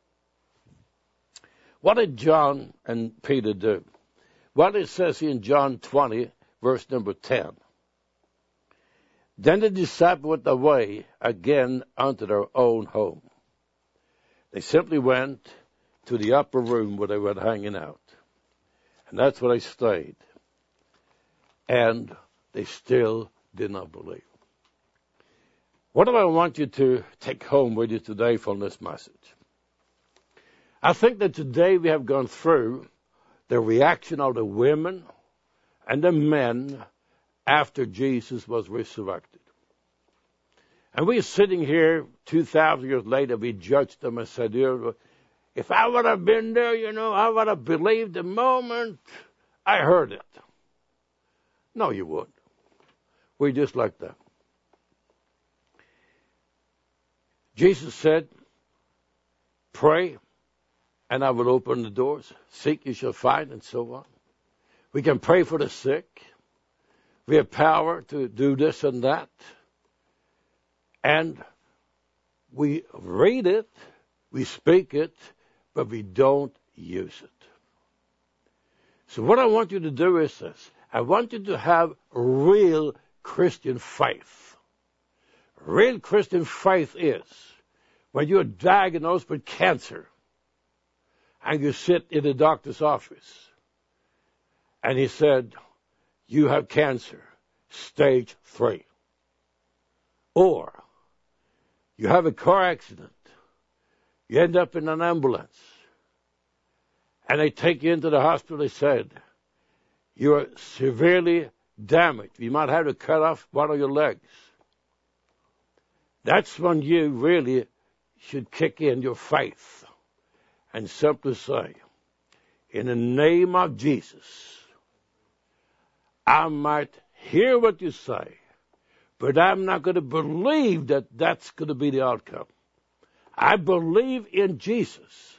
[SPEAKER 2] What did John and Peter do? Well, it says in John twenty, verse number ten. Then the disciples went away again unto their own home. They simply went to the upper room where they were hanging out. And that's where they stayed. And they still did not believe. What do I want you to take home with you today from this message? I think that today we have gone through the reaction of the women and the men after Jesus was resurrected. And we're sitting here two thousand years later, we judged them and said, if I would have been there, you know, I would have believed the moment I heard it. No, you wouldn't. We're just like that. Jesus said, pray, and I will open the doors. Seek, you shall find, and so on. We can pray for the sick. We have power to do this and that. And we read it, we speak it, but we don't use it. So what I want you to do is this. I want you to have real Christian faith. Real Christian faith is when you're diagnosed with cancer and you sit in the doctor's office and he said, you have cancer, stage three. Or you have a car accident, you end up in an ambulance, and they take you into the hospital. They said, you are severely damaged. You might have to cut off one of your legs. That's when you really should kick in your faith and simply say, in the name of Jesus, I might hear what you say, but I'm not going to believe that that's going to be the outcome. I believe in Jesus.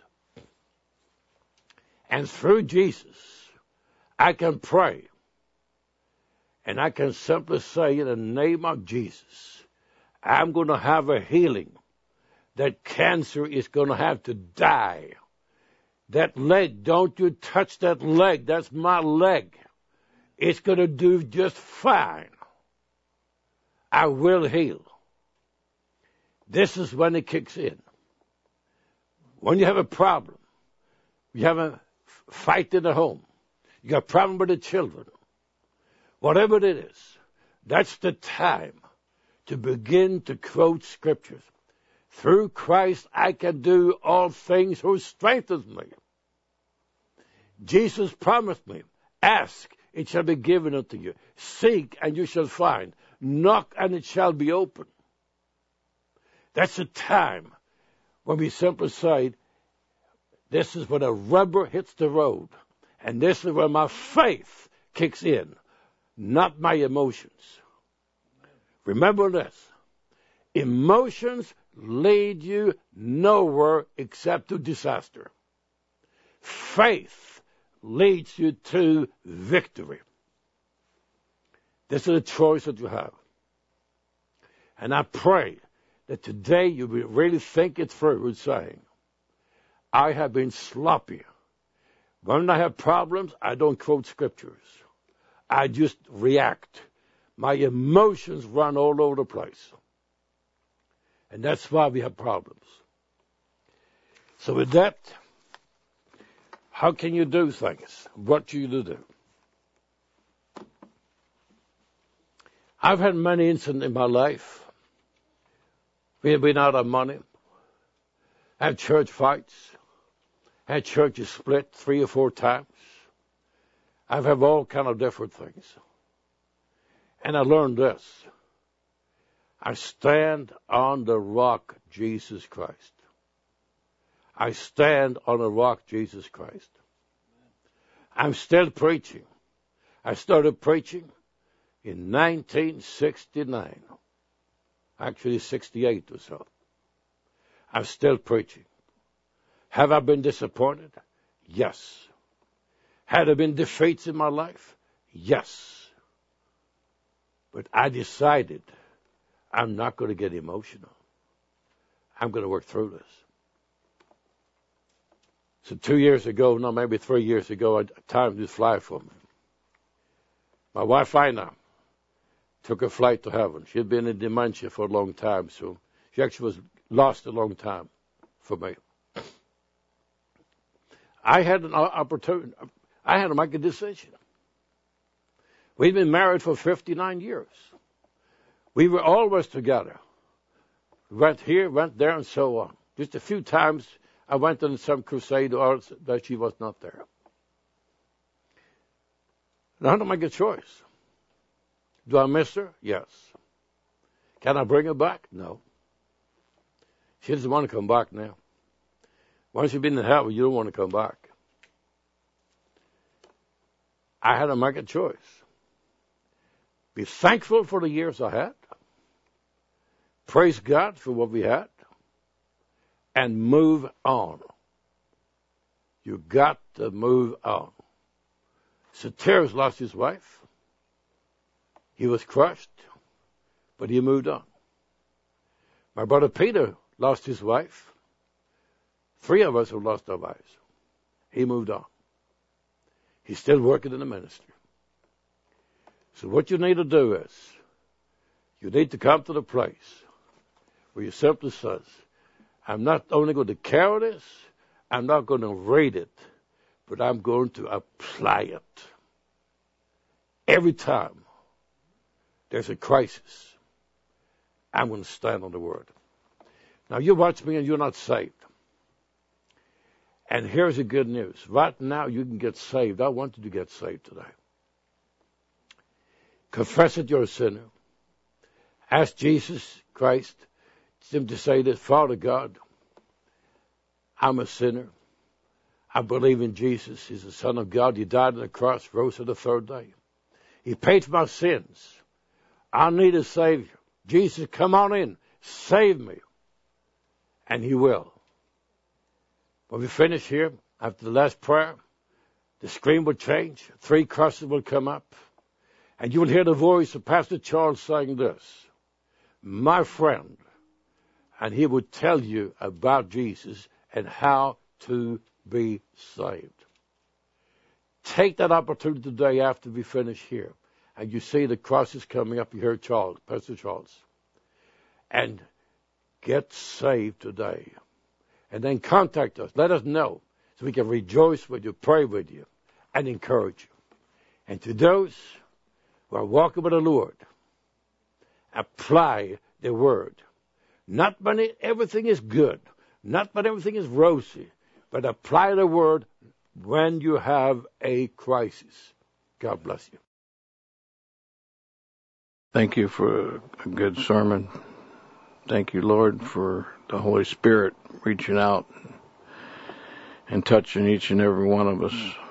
[SPEAKER 2] And through Jesus, I can pray. And I can simply say, in the name of Jesus, I'm going to have a healing. That cancer is going to have to die. That leg, don't you touch that leg. That's my leg. It's going to do just fine. I will heal. This is when it kicks in. When you have a problem, you have a fight in the home, you got a problem with the children, whatever it is, that's the time to begin to quote scriptures. Through Christ I can do all things who strengthens me. Jesus promised me, ask, it shall be given unto you. Seek, and you shall find. Knock, and it shall be open. That's the time when we simply say, this is when the rubber hits the road. And this is where my faith kicks in, not my emotions. Remember this. Emotions lead you nowhere except to disaster. Faith leads you to victory. This is a choice that you have. And I pray that today you will really think it through with saying, I have been sloppy. When I have problems, I don't quote scriptures. I just react. My emotions run all over the place. And that's why we have problems. So with that, how can you do things? What do you do? I've had many incidents in my life. We have been out of money, had church fights, had churches split three or four times. I've had all kind of different things. And I learned this. I stand on the rock, Jesus Christ. I stand on the rock, Jesus Christ. I'm still preaching. I started preaching in nineteen sixty-nine. Actually, sixty-eight or so. I'm still preaching. Have I been disappointed? Yes. Had there been defeats in my life? Yes. But I decided I'm not going to get emotional. I'm going to work through this. So two years ago, no, maybe three years ago, time did fly for me. My wife, Ina, took a flight to heaven. She had been in dementia for a long time, so she actually was lost a long time for me. I had an opportunity. I had to make a decision. We'd been married for fifty-nine years. We were always together. We went here, went there, and so on. Just a few times I went on some crusade or that she was not there. Now I had to make a choice. Do I miss her? Yes. Can I bring her back? No. She doesn't want to come back now. Once you've been in heaven, you don't want to come back. I had to make a choice. Be thankful for the years I had. Praise God for what we had. And move on. You got to move on. So Terrence lost his wife. He was crushed, but he moved on. My brother Peter lost his wife. Three of us have lost our wives. He moved on. He's still working in the ministry. So what you need to do is, you need to come to the place where you simply says, I'm not only going to carry this, I'm not going to read it, but I'm going to apply it. Every time there's a crisis, I'm going to stand on the word. Now you watch me and you're not saved. And here's the good news. Right now you can get saved. I want you to get saved today. Confess that you're a sinner. Ask Jesus Christ him to say this, Father God, I'm a sinner. I believe in Jesus. He's the Son of God. He died on the cross, rose on the third day. He paid for my sins. I need a Savior. Jesus, come on in. Save me. And he will. When we finish here, after the last prayer, the screen will change. Three crosses will come up. And you will hear the voice of Pastor Charles saying this, my friend. And he will tell you about Jesus and how to be saved. Take that opportunity today after we finish here. And you see the crosses coming up. You hear Charles, Pastor Charles. And get saved today. And then contact us. Let us know so we can rejoice with you, pray with you, and encourage you. And to those who are walking with the Lord, apply the word. Not when everything is good, not when everything is rosy, but apply the word when you have a crisis. God bless you.
[SPEAKER 3] Thank you for a good sermon. Thank you, Lord, for the Holy Spirit reaching out and touching each and every one of us.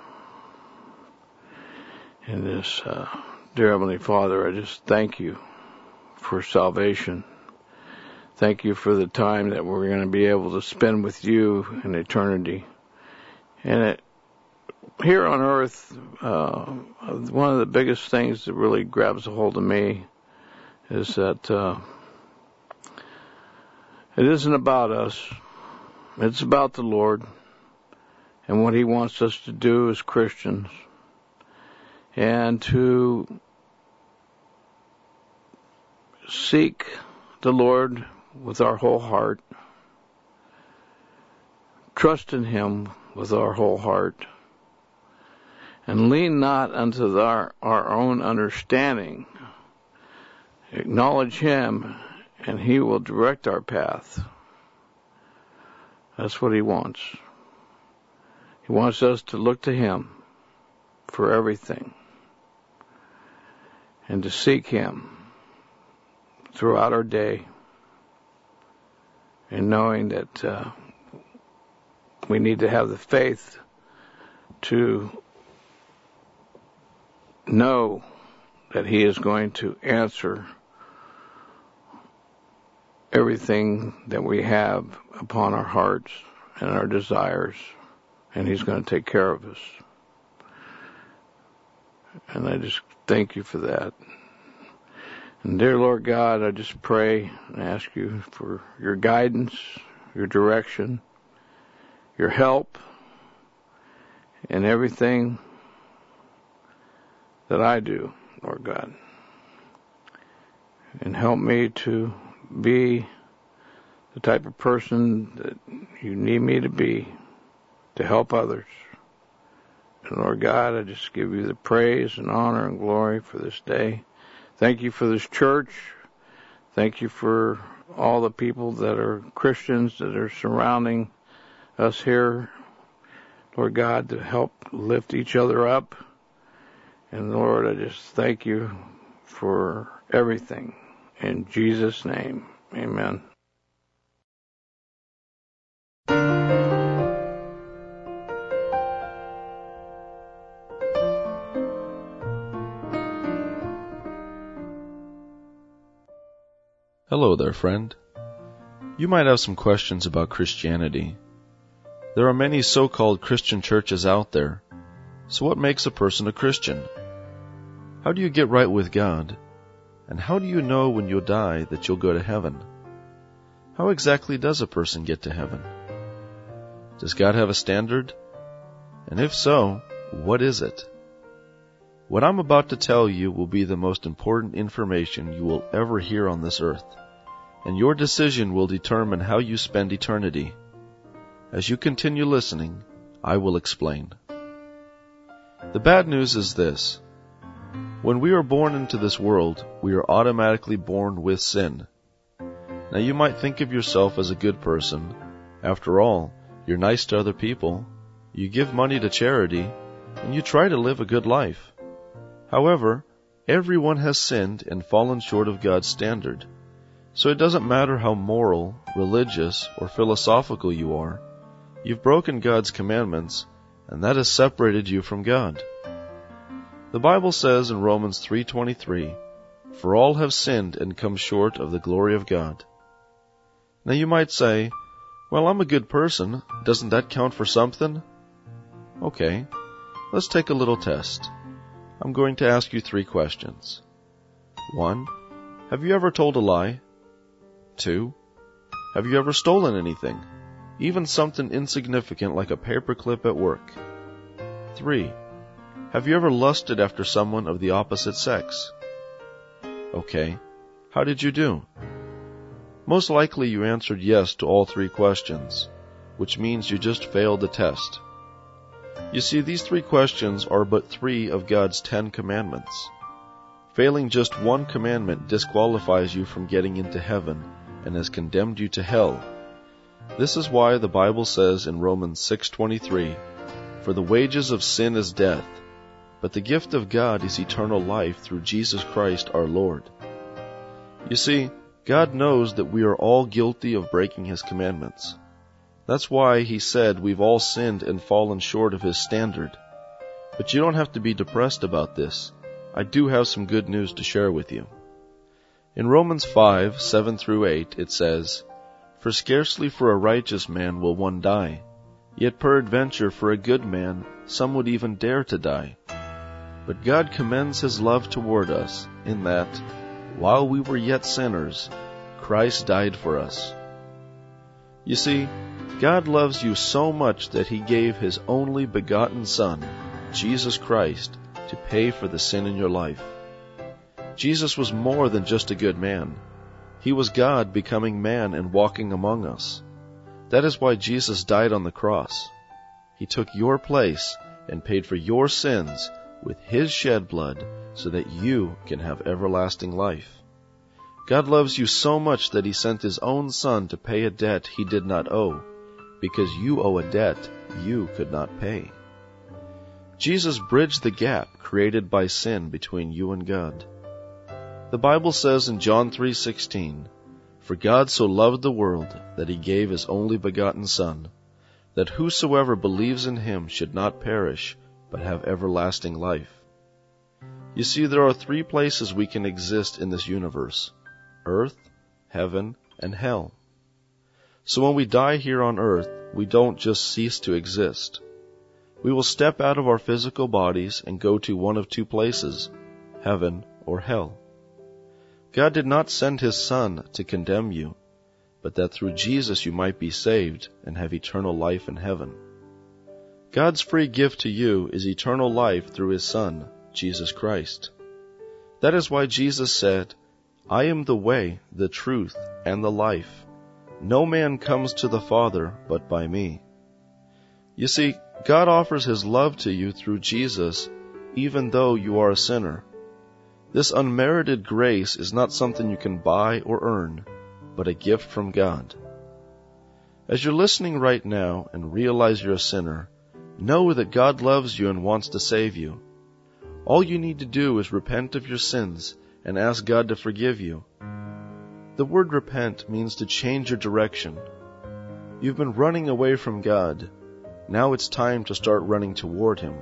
[SPEAKER 3] In this, uh, dear Heavenly Father, I just thank you for salvation. Thank you for the time that we're going to be able to spend with you in eternity. And it, here on earth, uh, one of the biggest things that really grabs a hold of me is that uh, it isn't about us. It's about the Lord and what he wants us to do as Christians. and to seek the Lord with our whole heart, trust in Him with our whole heart, and lean not unto our, our own understanding. Acknowledge Him, and He will direct our path. That's what He wants. He wants us to look to Him for everything, and to seek Him throughout our day, and knowing that uh, we need to have the faith to know that He is going to answer everything that we have upon our hearts and our desires, and He's going to take care of us. And I just thank You for that. And dear Lord God, I just pray and ask You for Your guidance, Your direction, Your help in everything that I do, Lord God. And help me to be the type of person that You need me to be to help others. And Lord God, I just give You the praise and honor and glory for this day. Thank You for this church. Thank You for all the people that are Christians that are surrounding us here, Lord God, to help lift each other up. And Lord, I just thank You for everything. In Jesus' name, amen.
[SPEAKER 1] Hello there, friend. You might have some questions about Christianity. There are many so-called Christian churches out there. So what makes a person a Christian? How do you get right with God? And how do you know when you'll die that you'll go to heaven? How exactly does a person get to heaven? Does God have a standard? And if so, what is it? What I'm about to tell you will be the most important information you will ever hear on this earth, and your decision will determine how you spend eternity. As you continue listening, I will explain. The bad news is this. When we are born into this world, we are automatically born with sin. Now you might think of yourself as a good person. After all, you're nice to other people, you give money to charity, and you try to live a good life. However, everyone has sinned and fallen short of God's standard. So it doesn't matter how moral, religious, or philosophical you are, you've broken God's commandments, and that has separated you from God. The Bible says in Romans three twenty-three, "For all have sinned and come short of the glory of God." Now you might say, "Well, I'm a good person. Doesn't that count for something?" Okay, let's take a little test. I'm going to ask you three questions. One, have you ever told a lie? Two, have you ever stolen anything, even something insignificant like a paperclip at work? Three, have you ever lusted after someone of the opposite sex? Okay, how did you do? Most likely you answered yes to all three questions, which means you just failed the test. You see, these three questions are but three of God's Ten Commandments. Failing just one commandment disqualifies you from getting into heaven and has condemned you to hell. This is why the Bible says in Romans six twenty-three, "For the wages of sin is death, but the gift of God is eternal life through Jesus Christ our Lord." You see, God knows that we are all guilty of breaking His commandments. That's why He said we've all sinned and fallen short of His standard. But you don't have to be depressed about this. I do have some good news to share with you. In Romans five, seven through eight, it says, "For scarcely for a righteous man will one die, yet peradventure for a good man some would even dare to die. But God commends His love toward us, in that, while we were yet sinners, Christ died for us." You see, God loves you so much that He gave His only begotten Son, Jesus Christ, to to pay for the sin in your life. Jesus was more than just a good man. He was God becoming man and walking among us. That is why Jesus died on the cross. He took your place and paid for your sins with His shed blood so that you can have everlasting life. God loves you so much that He sent His own Son to pay a debt He did not owe, because you owe a debt you could not pay. Jesus bridged the gap created by sin between you and God. The Bible says in John three sixteen, "For God so loved the world that He gave His only begotten Son, that whosoever believes in Him should not perish, but have everlasting life." You see, there are three places we can exist in this universe: earth, heaven, and hell. So when we die here on earth, we don't just cease to exist. We will step out of our physical bodies and go to one of two places, heaven or hell. God did not send His Son to condemn you, but that through Jesus you might be saved and have eternal life in heaven. God's free gift to you is eternal life through His Son, Jesus Christ. That is why Jesus said, "I am the way, the truth, and the life. No man comes to the Father but by me." You see, God offers His love to you through Jesus, even though you are a sinner. This unmerited grace is not something you can buy or earn, but a gift from God. As you're listening right now and realize you're a sinner, know that God loves you and wants to save you. All you need to do is repent of your sins and ask God to forgive you. The word repent means to change your direction. You've been running away from God. Now it's time to start running toward Him.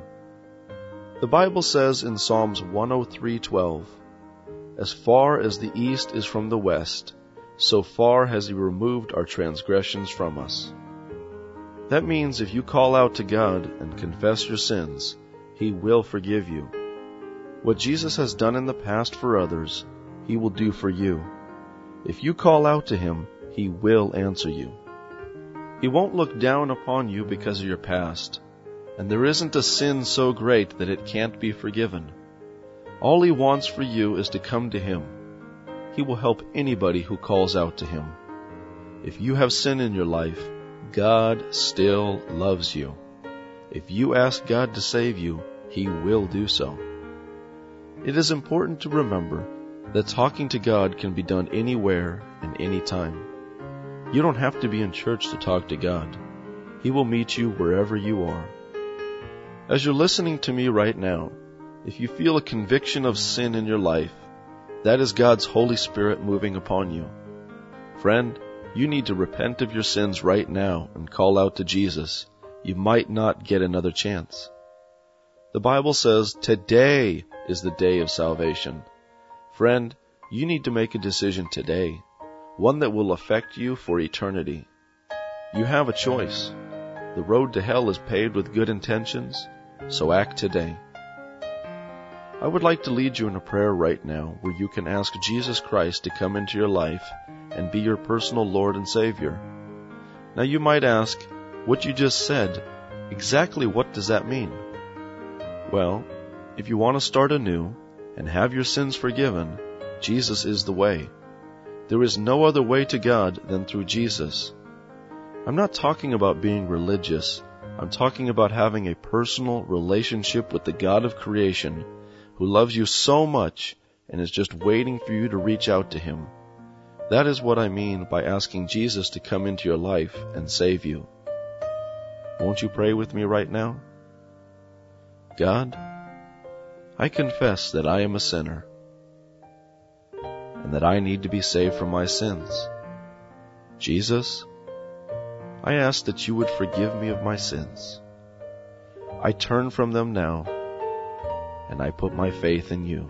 [SPEAKER 1] The Bible says in Psalms one oh three twelve, "As far as the east is from the west, so far has He removed our transgressions from us." That means if you call out to God and confess your sins, He will forgive you. What Jesus has done in the past for others, He will do for you. If you call out to Him, He will answer you. He won't look down upon you because of your past, and there isn't a sin so great that it can't be forgiven. All He wants for you is to come to Him. He will help anybody who calls out to Him. If you have sin in your life, God still loves you. If you ask God to save you, He will do so. It is important to remember that talking to God can be done anywhere and anytime. You don't have to be in church to talk to God. He will meet you wherever you are. As you're listening to me right now, if you feel a conviction of sin in your life, that is God's Holy Spirit moving upon you. Friend, you need to repent of your sins right now and call out to Jesus. You might not get another chance. The Bible says today is the day of salvation. Friend, you need to make a decision today, one that will affect you for eternity. You have a choice. The road to hell is paved with good intentions, so act today. I would like to lead you in a prayer right now where you can ask Jesus Christ to come into your life and be your personal Lord and Savior. Now you might ask, what you just said, exactly what does that mean? Well, if you want to start anew and have your sins forgiven, Jesus is the way. There is no other way to God than through Jesus. I'm not talking about being religious. I'm talking about having a personal relationship with the God of creation who loves you so much and is just waiting for you to reach out to Him. That is what I mean by asking Jesus to come into your life and save you. Won't you pray with me right now? God, I confess that I am a sinner and that I need to be saved from my sins. Jesus, I ask that you would forgive me of my sins. I turn from them now, and I put my faith in you.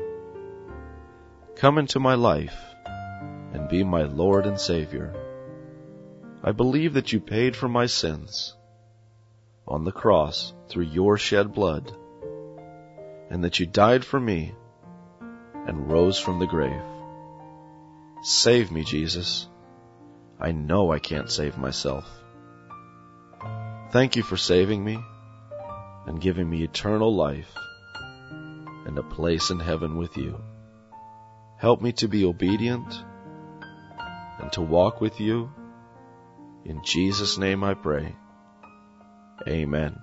[SPEAKER 1] Come into my life and be my Lord and Savior. I believe that you paid for my sins on the cross through your shed blood, and that you died for me and rose from the grave. Save me, Jesus. I know I can't save myself. Thank you for saving me and giving me eternal life. and a place in heaven with you. Help me to be obedient and to walk with you. In Jesus' name I pray. Amen.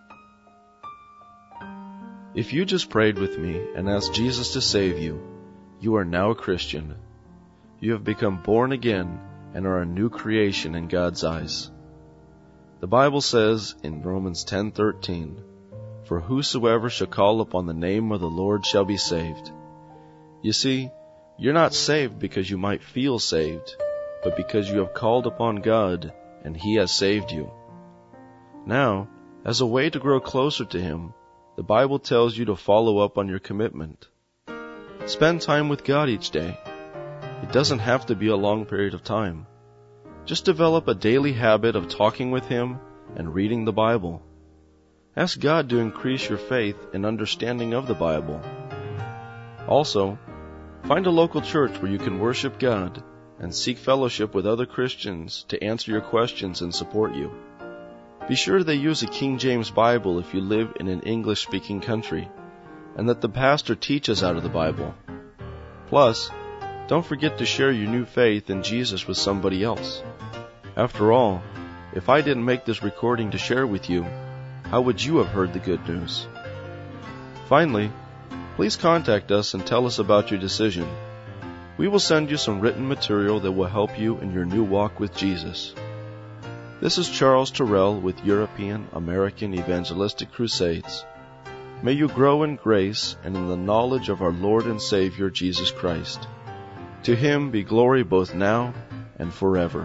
[SPEAKER 1] If you just prayed with me and asked Jesus to save you, you are now a Christian. You have become born again and are a new creation in God's eyes. The Bible says in Romans ten thirteen, "For whosoever shall call upon the name of the Lord shall be saved." You see, you're not saved because you might feel saved, but because you have called upon God and He has saved you. Now, as a way to grow closer to Him, the Bible tells you to follow up on your commitment. Spend time with God each day. It doesn't have to be a long period of time. Just develop a daily habit of talking with Him and reading the Bible. Ask God to increase your faith and understanding of the Bible. Also, find a local church where you can worship God and seek fellowship with other Christians to answer your questions and support you. Be sure they use a King James Bible if you live in an English-speaking country, and that the pastor teaches out of the Bible. Plus, don't forget to share your new faith in Jesus with somebody else. After all, if I didn't make this recording to share with you, how would you have heard the good news? Finally, please contact us and tell us about your decision. We will send you some written material that will help you in your new walk with Jesus. This is Charles Terrell with European American Evangelistic Crusades. May you grow in grace and in the knowledge of our Lord and Savior Jesus Christ. To Him be glory both now and forever.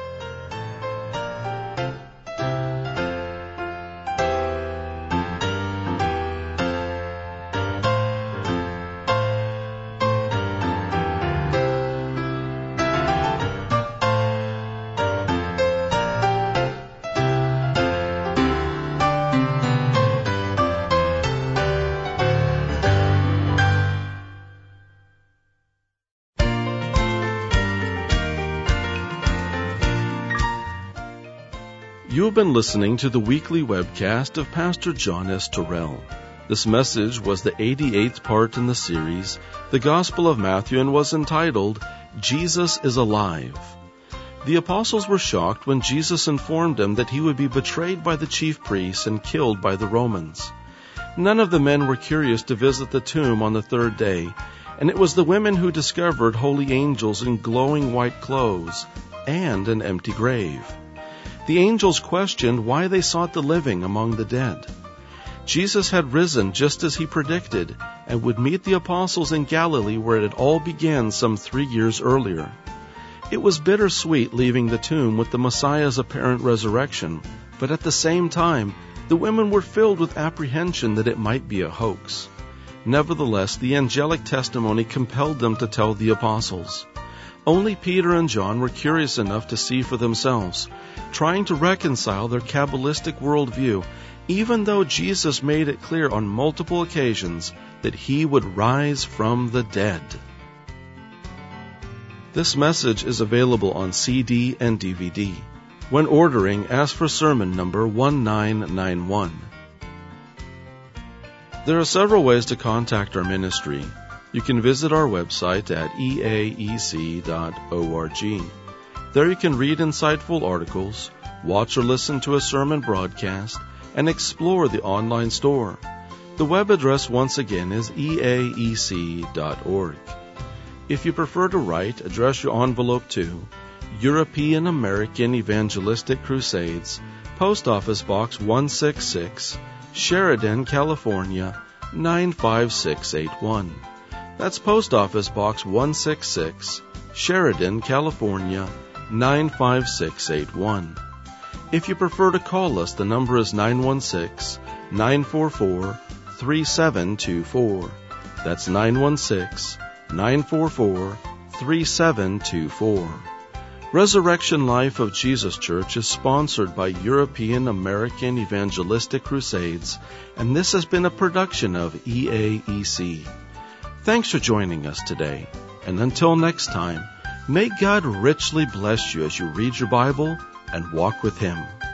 [SPEAKER 1] You have been listening to the weekly webcast of Pastor John S. Terrell. This message was the eighty-eighth part in the series, The Gospel of Matthew, and was entitled, Jesus is Alive. The apostles were shocked when Jesus informed them that He would be betrayed by the chief priests and killed by the Romans. None of the men were curious to visit the tomb on the third day, and it was the women who discovered holy angels in glowing white clothes and an empty grave. The angels questioned why they sought the living among the dead. Jesus had risen just as He predicted and would meet the apostles in Galilee, where it all began some three years earlier. It was bittersweet leaving the tomb with the Messiah's apparent resurrection, but at the same time, the women were filled with apprehension that it might be a hoax. Nevertheless, the angelic testimony compelled them to tell the apostles. Only Peter and John were curious enough to see for themselves, trying to reconcile their Kabbalistic worldview, even though Jesus made it clear on multiple occasions that He would rise from the dead. This message is available on C D and D V D. When ordering, ask for sermon number one nine nine one. There are several ways to contact our ministry. You can visit our website at e a e c dot org. There you can read insightful articles, watch or listen to a sermon broadcast, and explore the online store. The web address once again is e a e c dot org. If you prefer to write, address your envelope to European American Evangelistic Crusades, Post Office Box one sixty-six, Sheridan, California, nine five six eight one. That's Post Office Box one sixty-six, Sheridan, California, nine five six eight one. If you prefer to call us, the number is nine one six, nine four four, three seven two four. That's nine one six, nine four four, three seven two four. Resurrection Life of Jesus Church is sponsored by European American Evangelistic Crusades, and this has been a production of E A E C. Thanks for joining us today, and until next time, may God richly bless you as you read your Bible and walk with Him.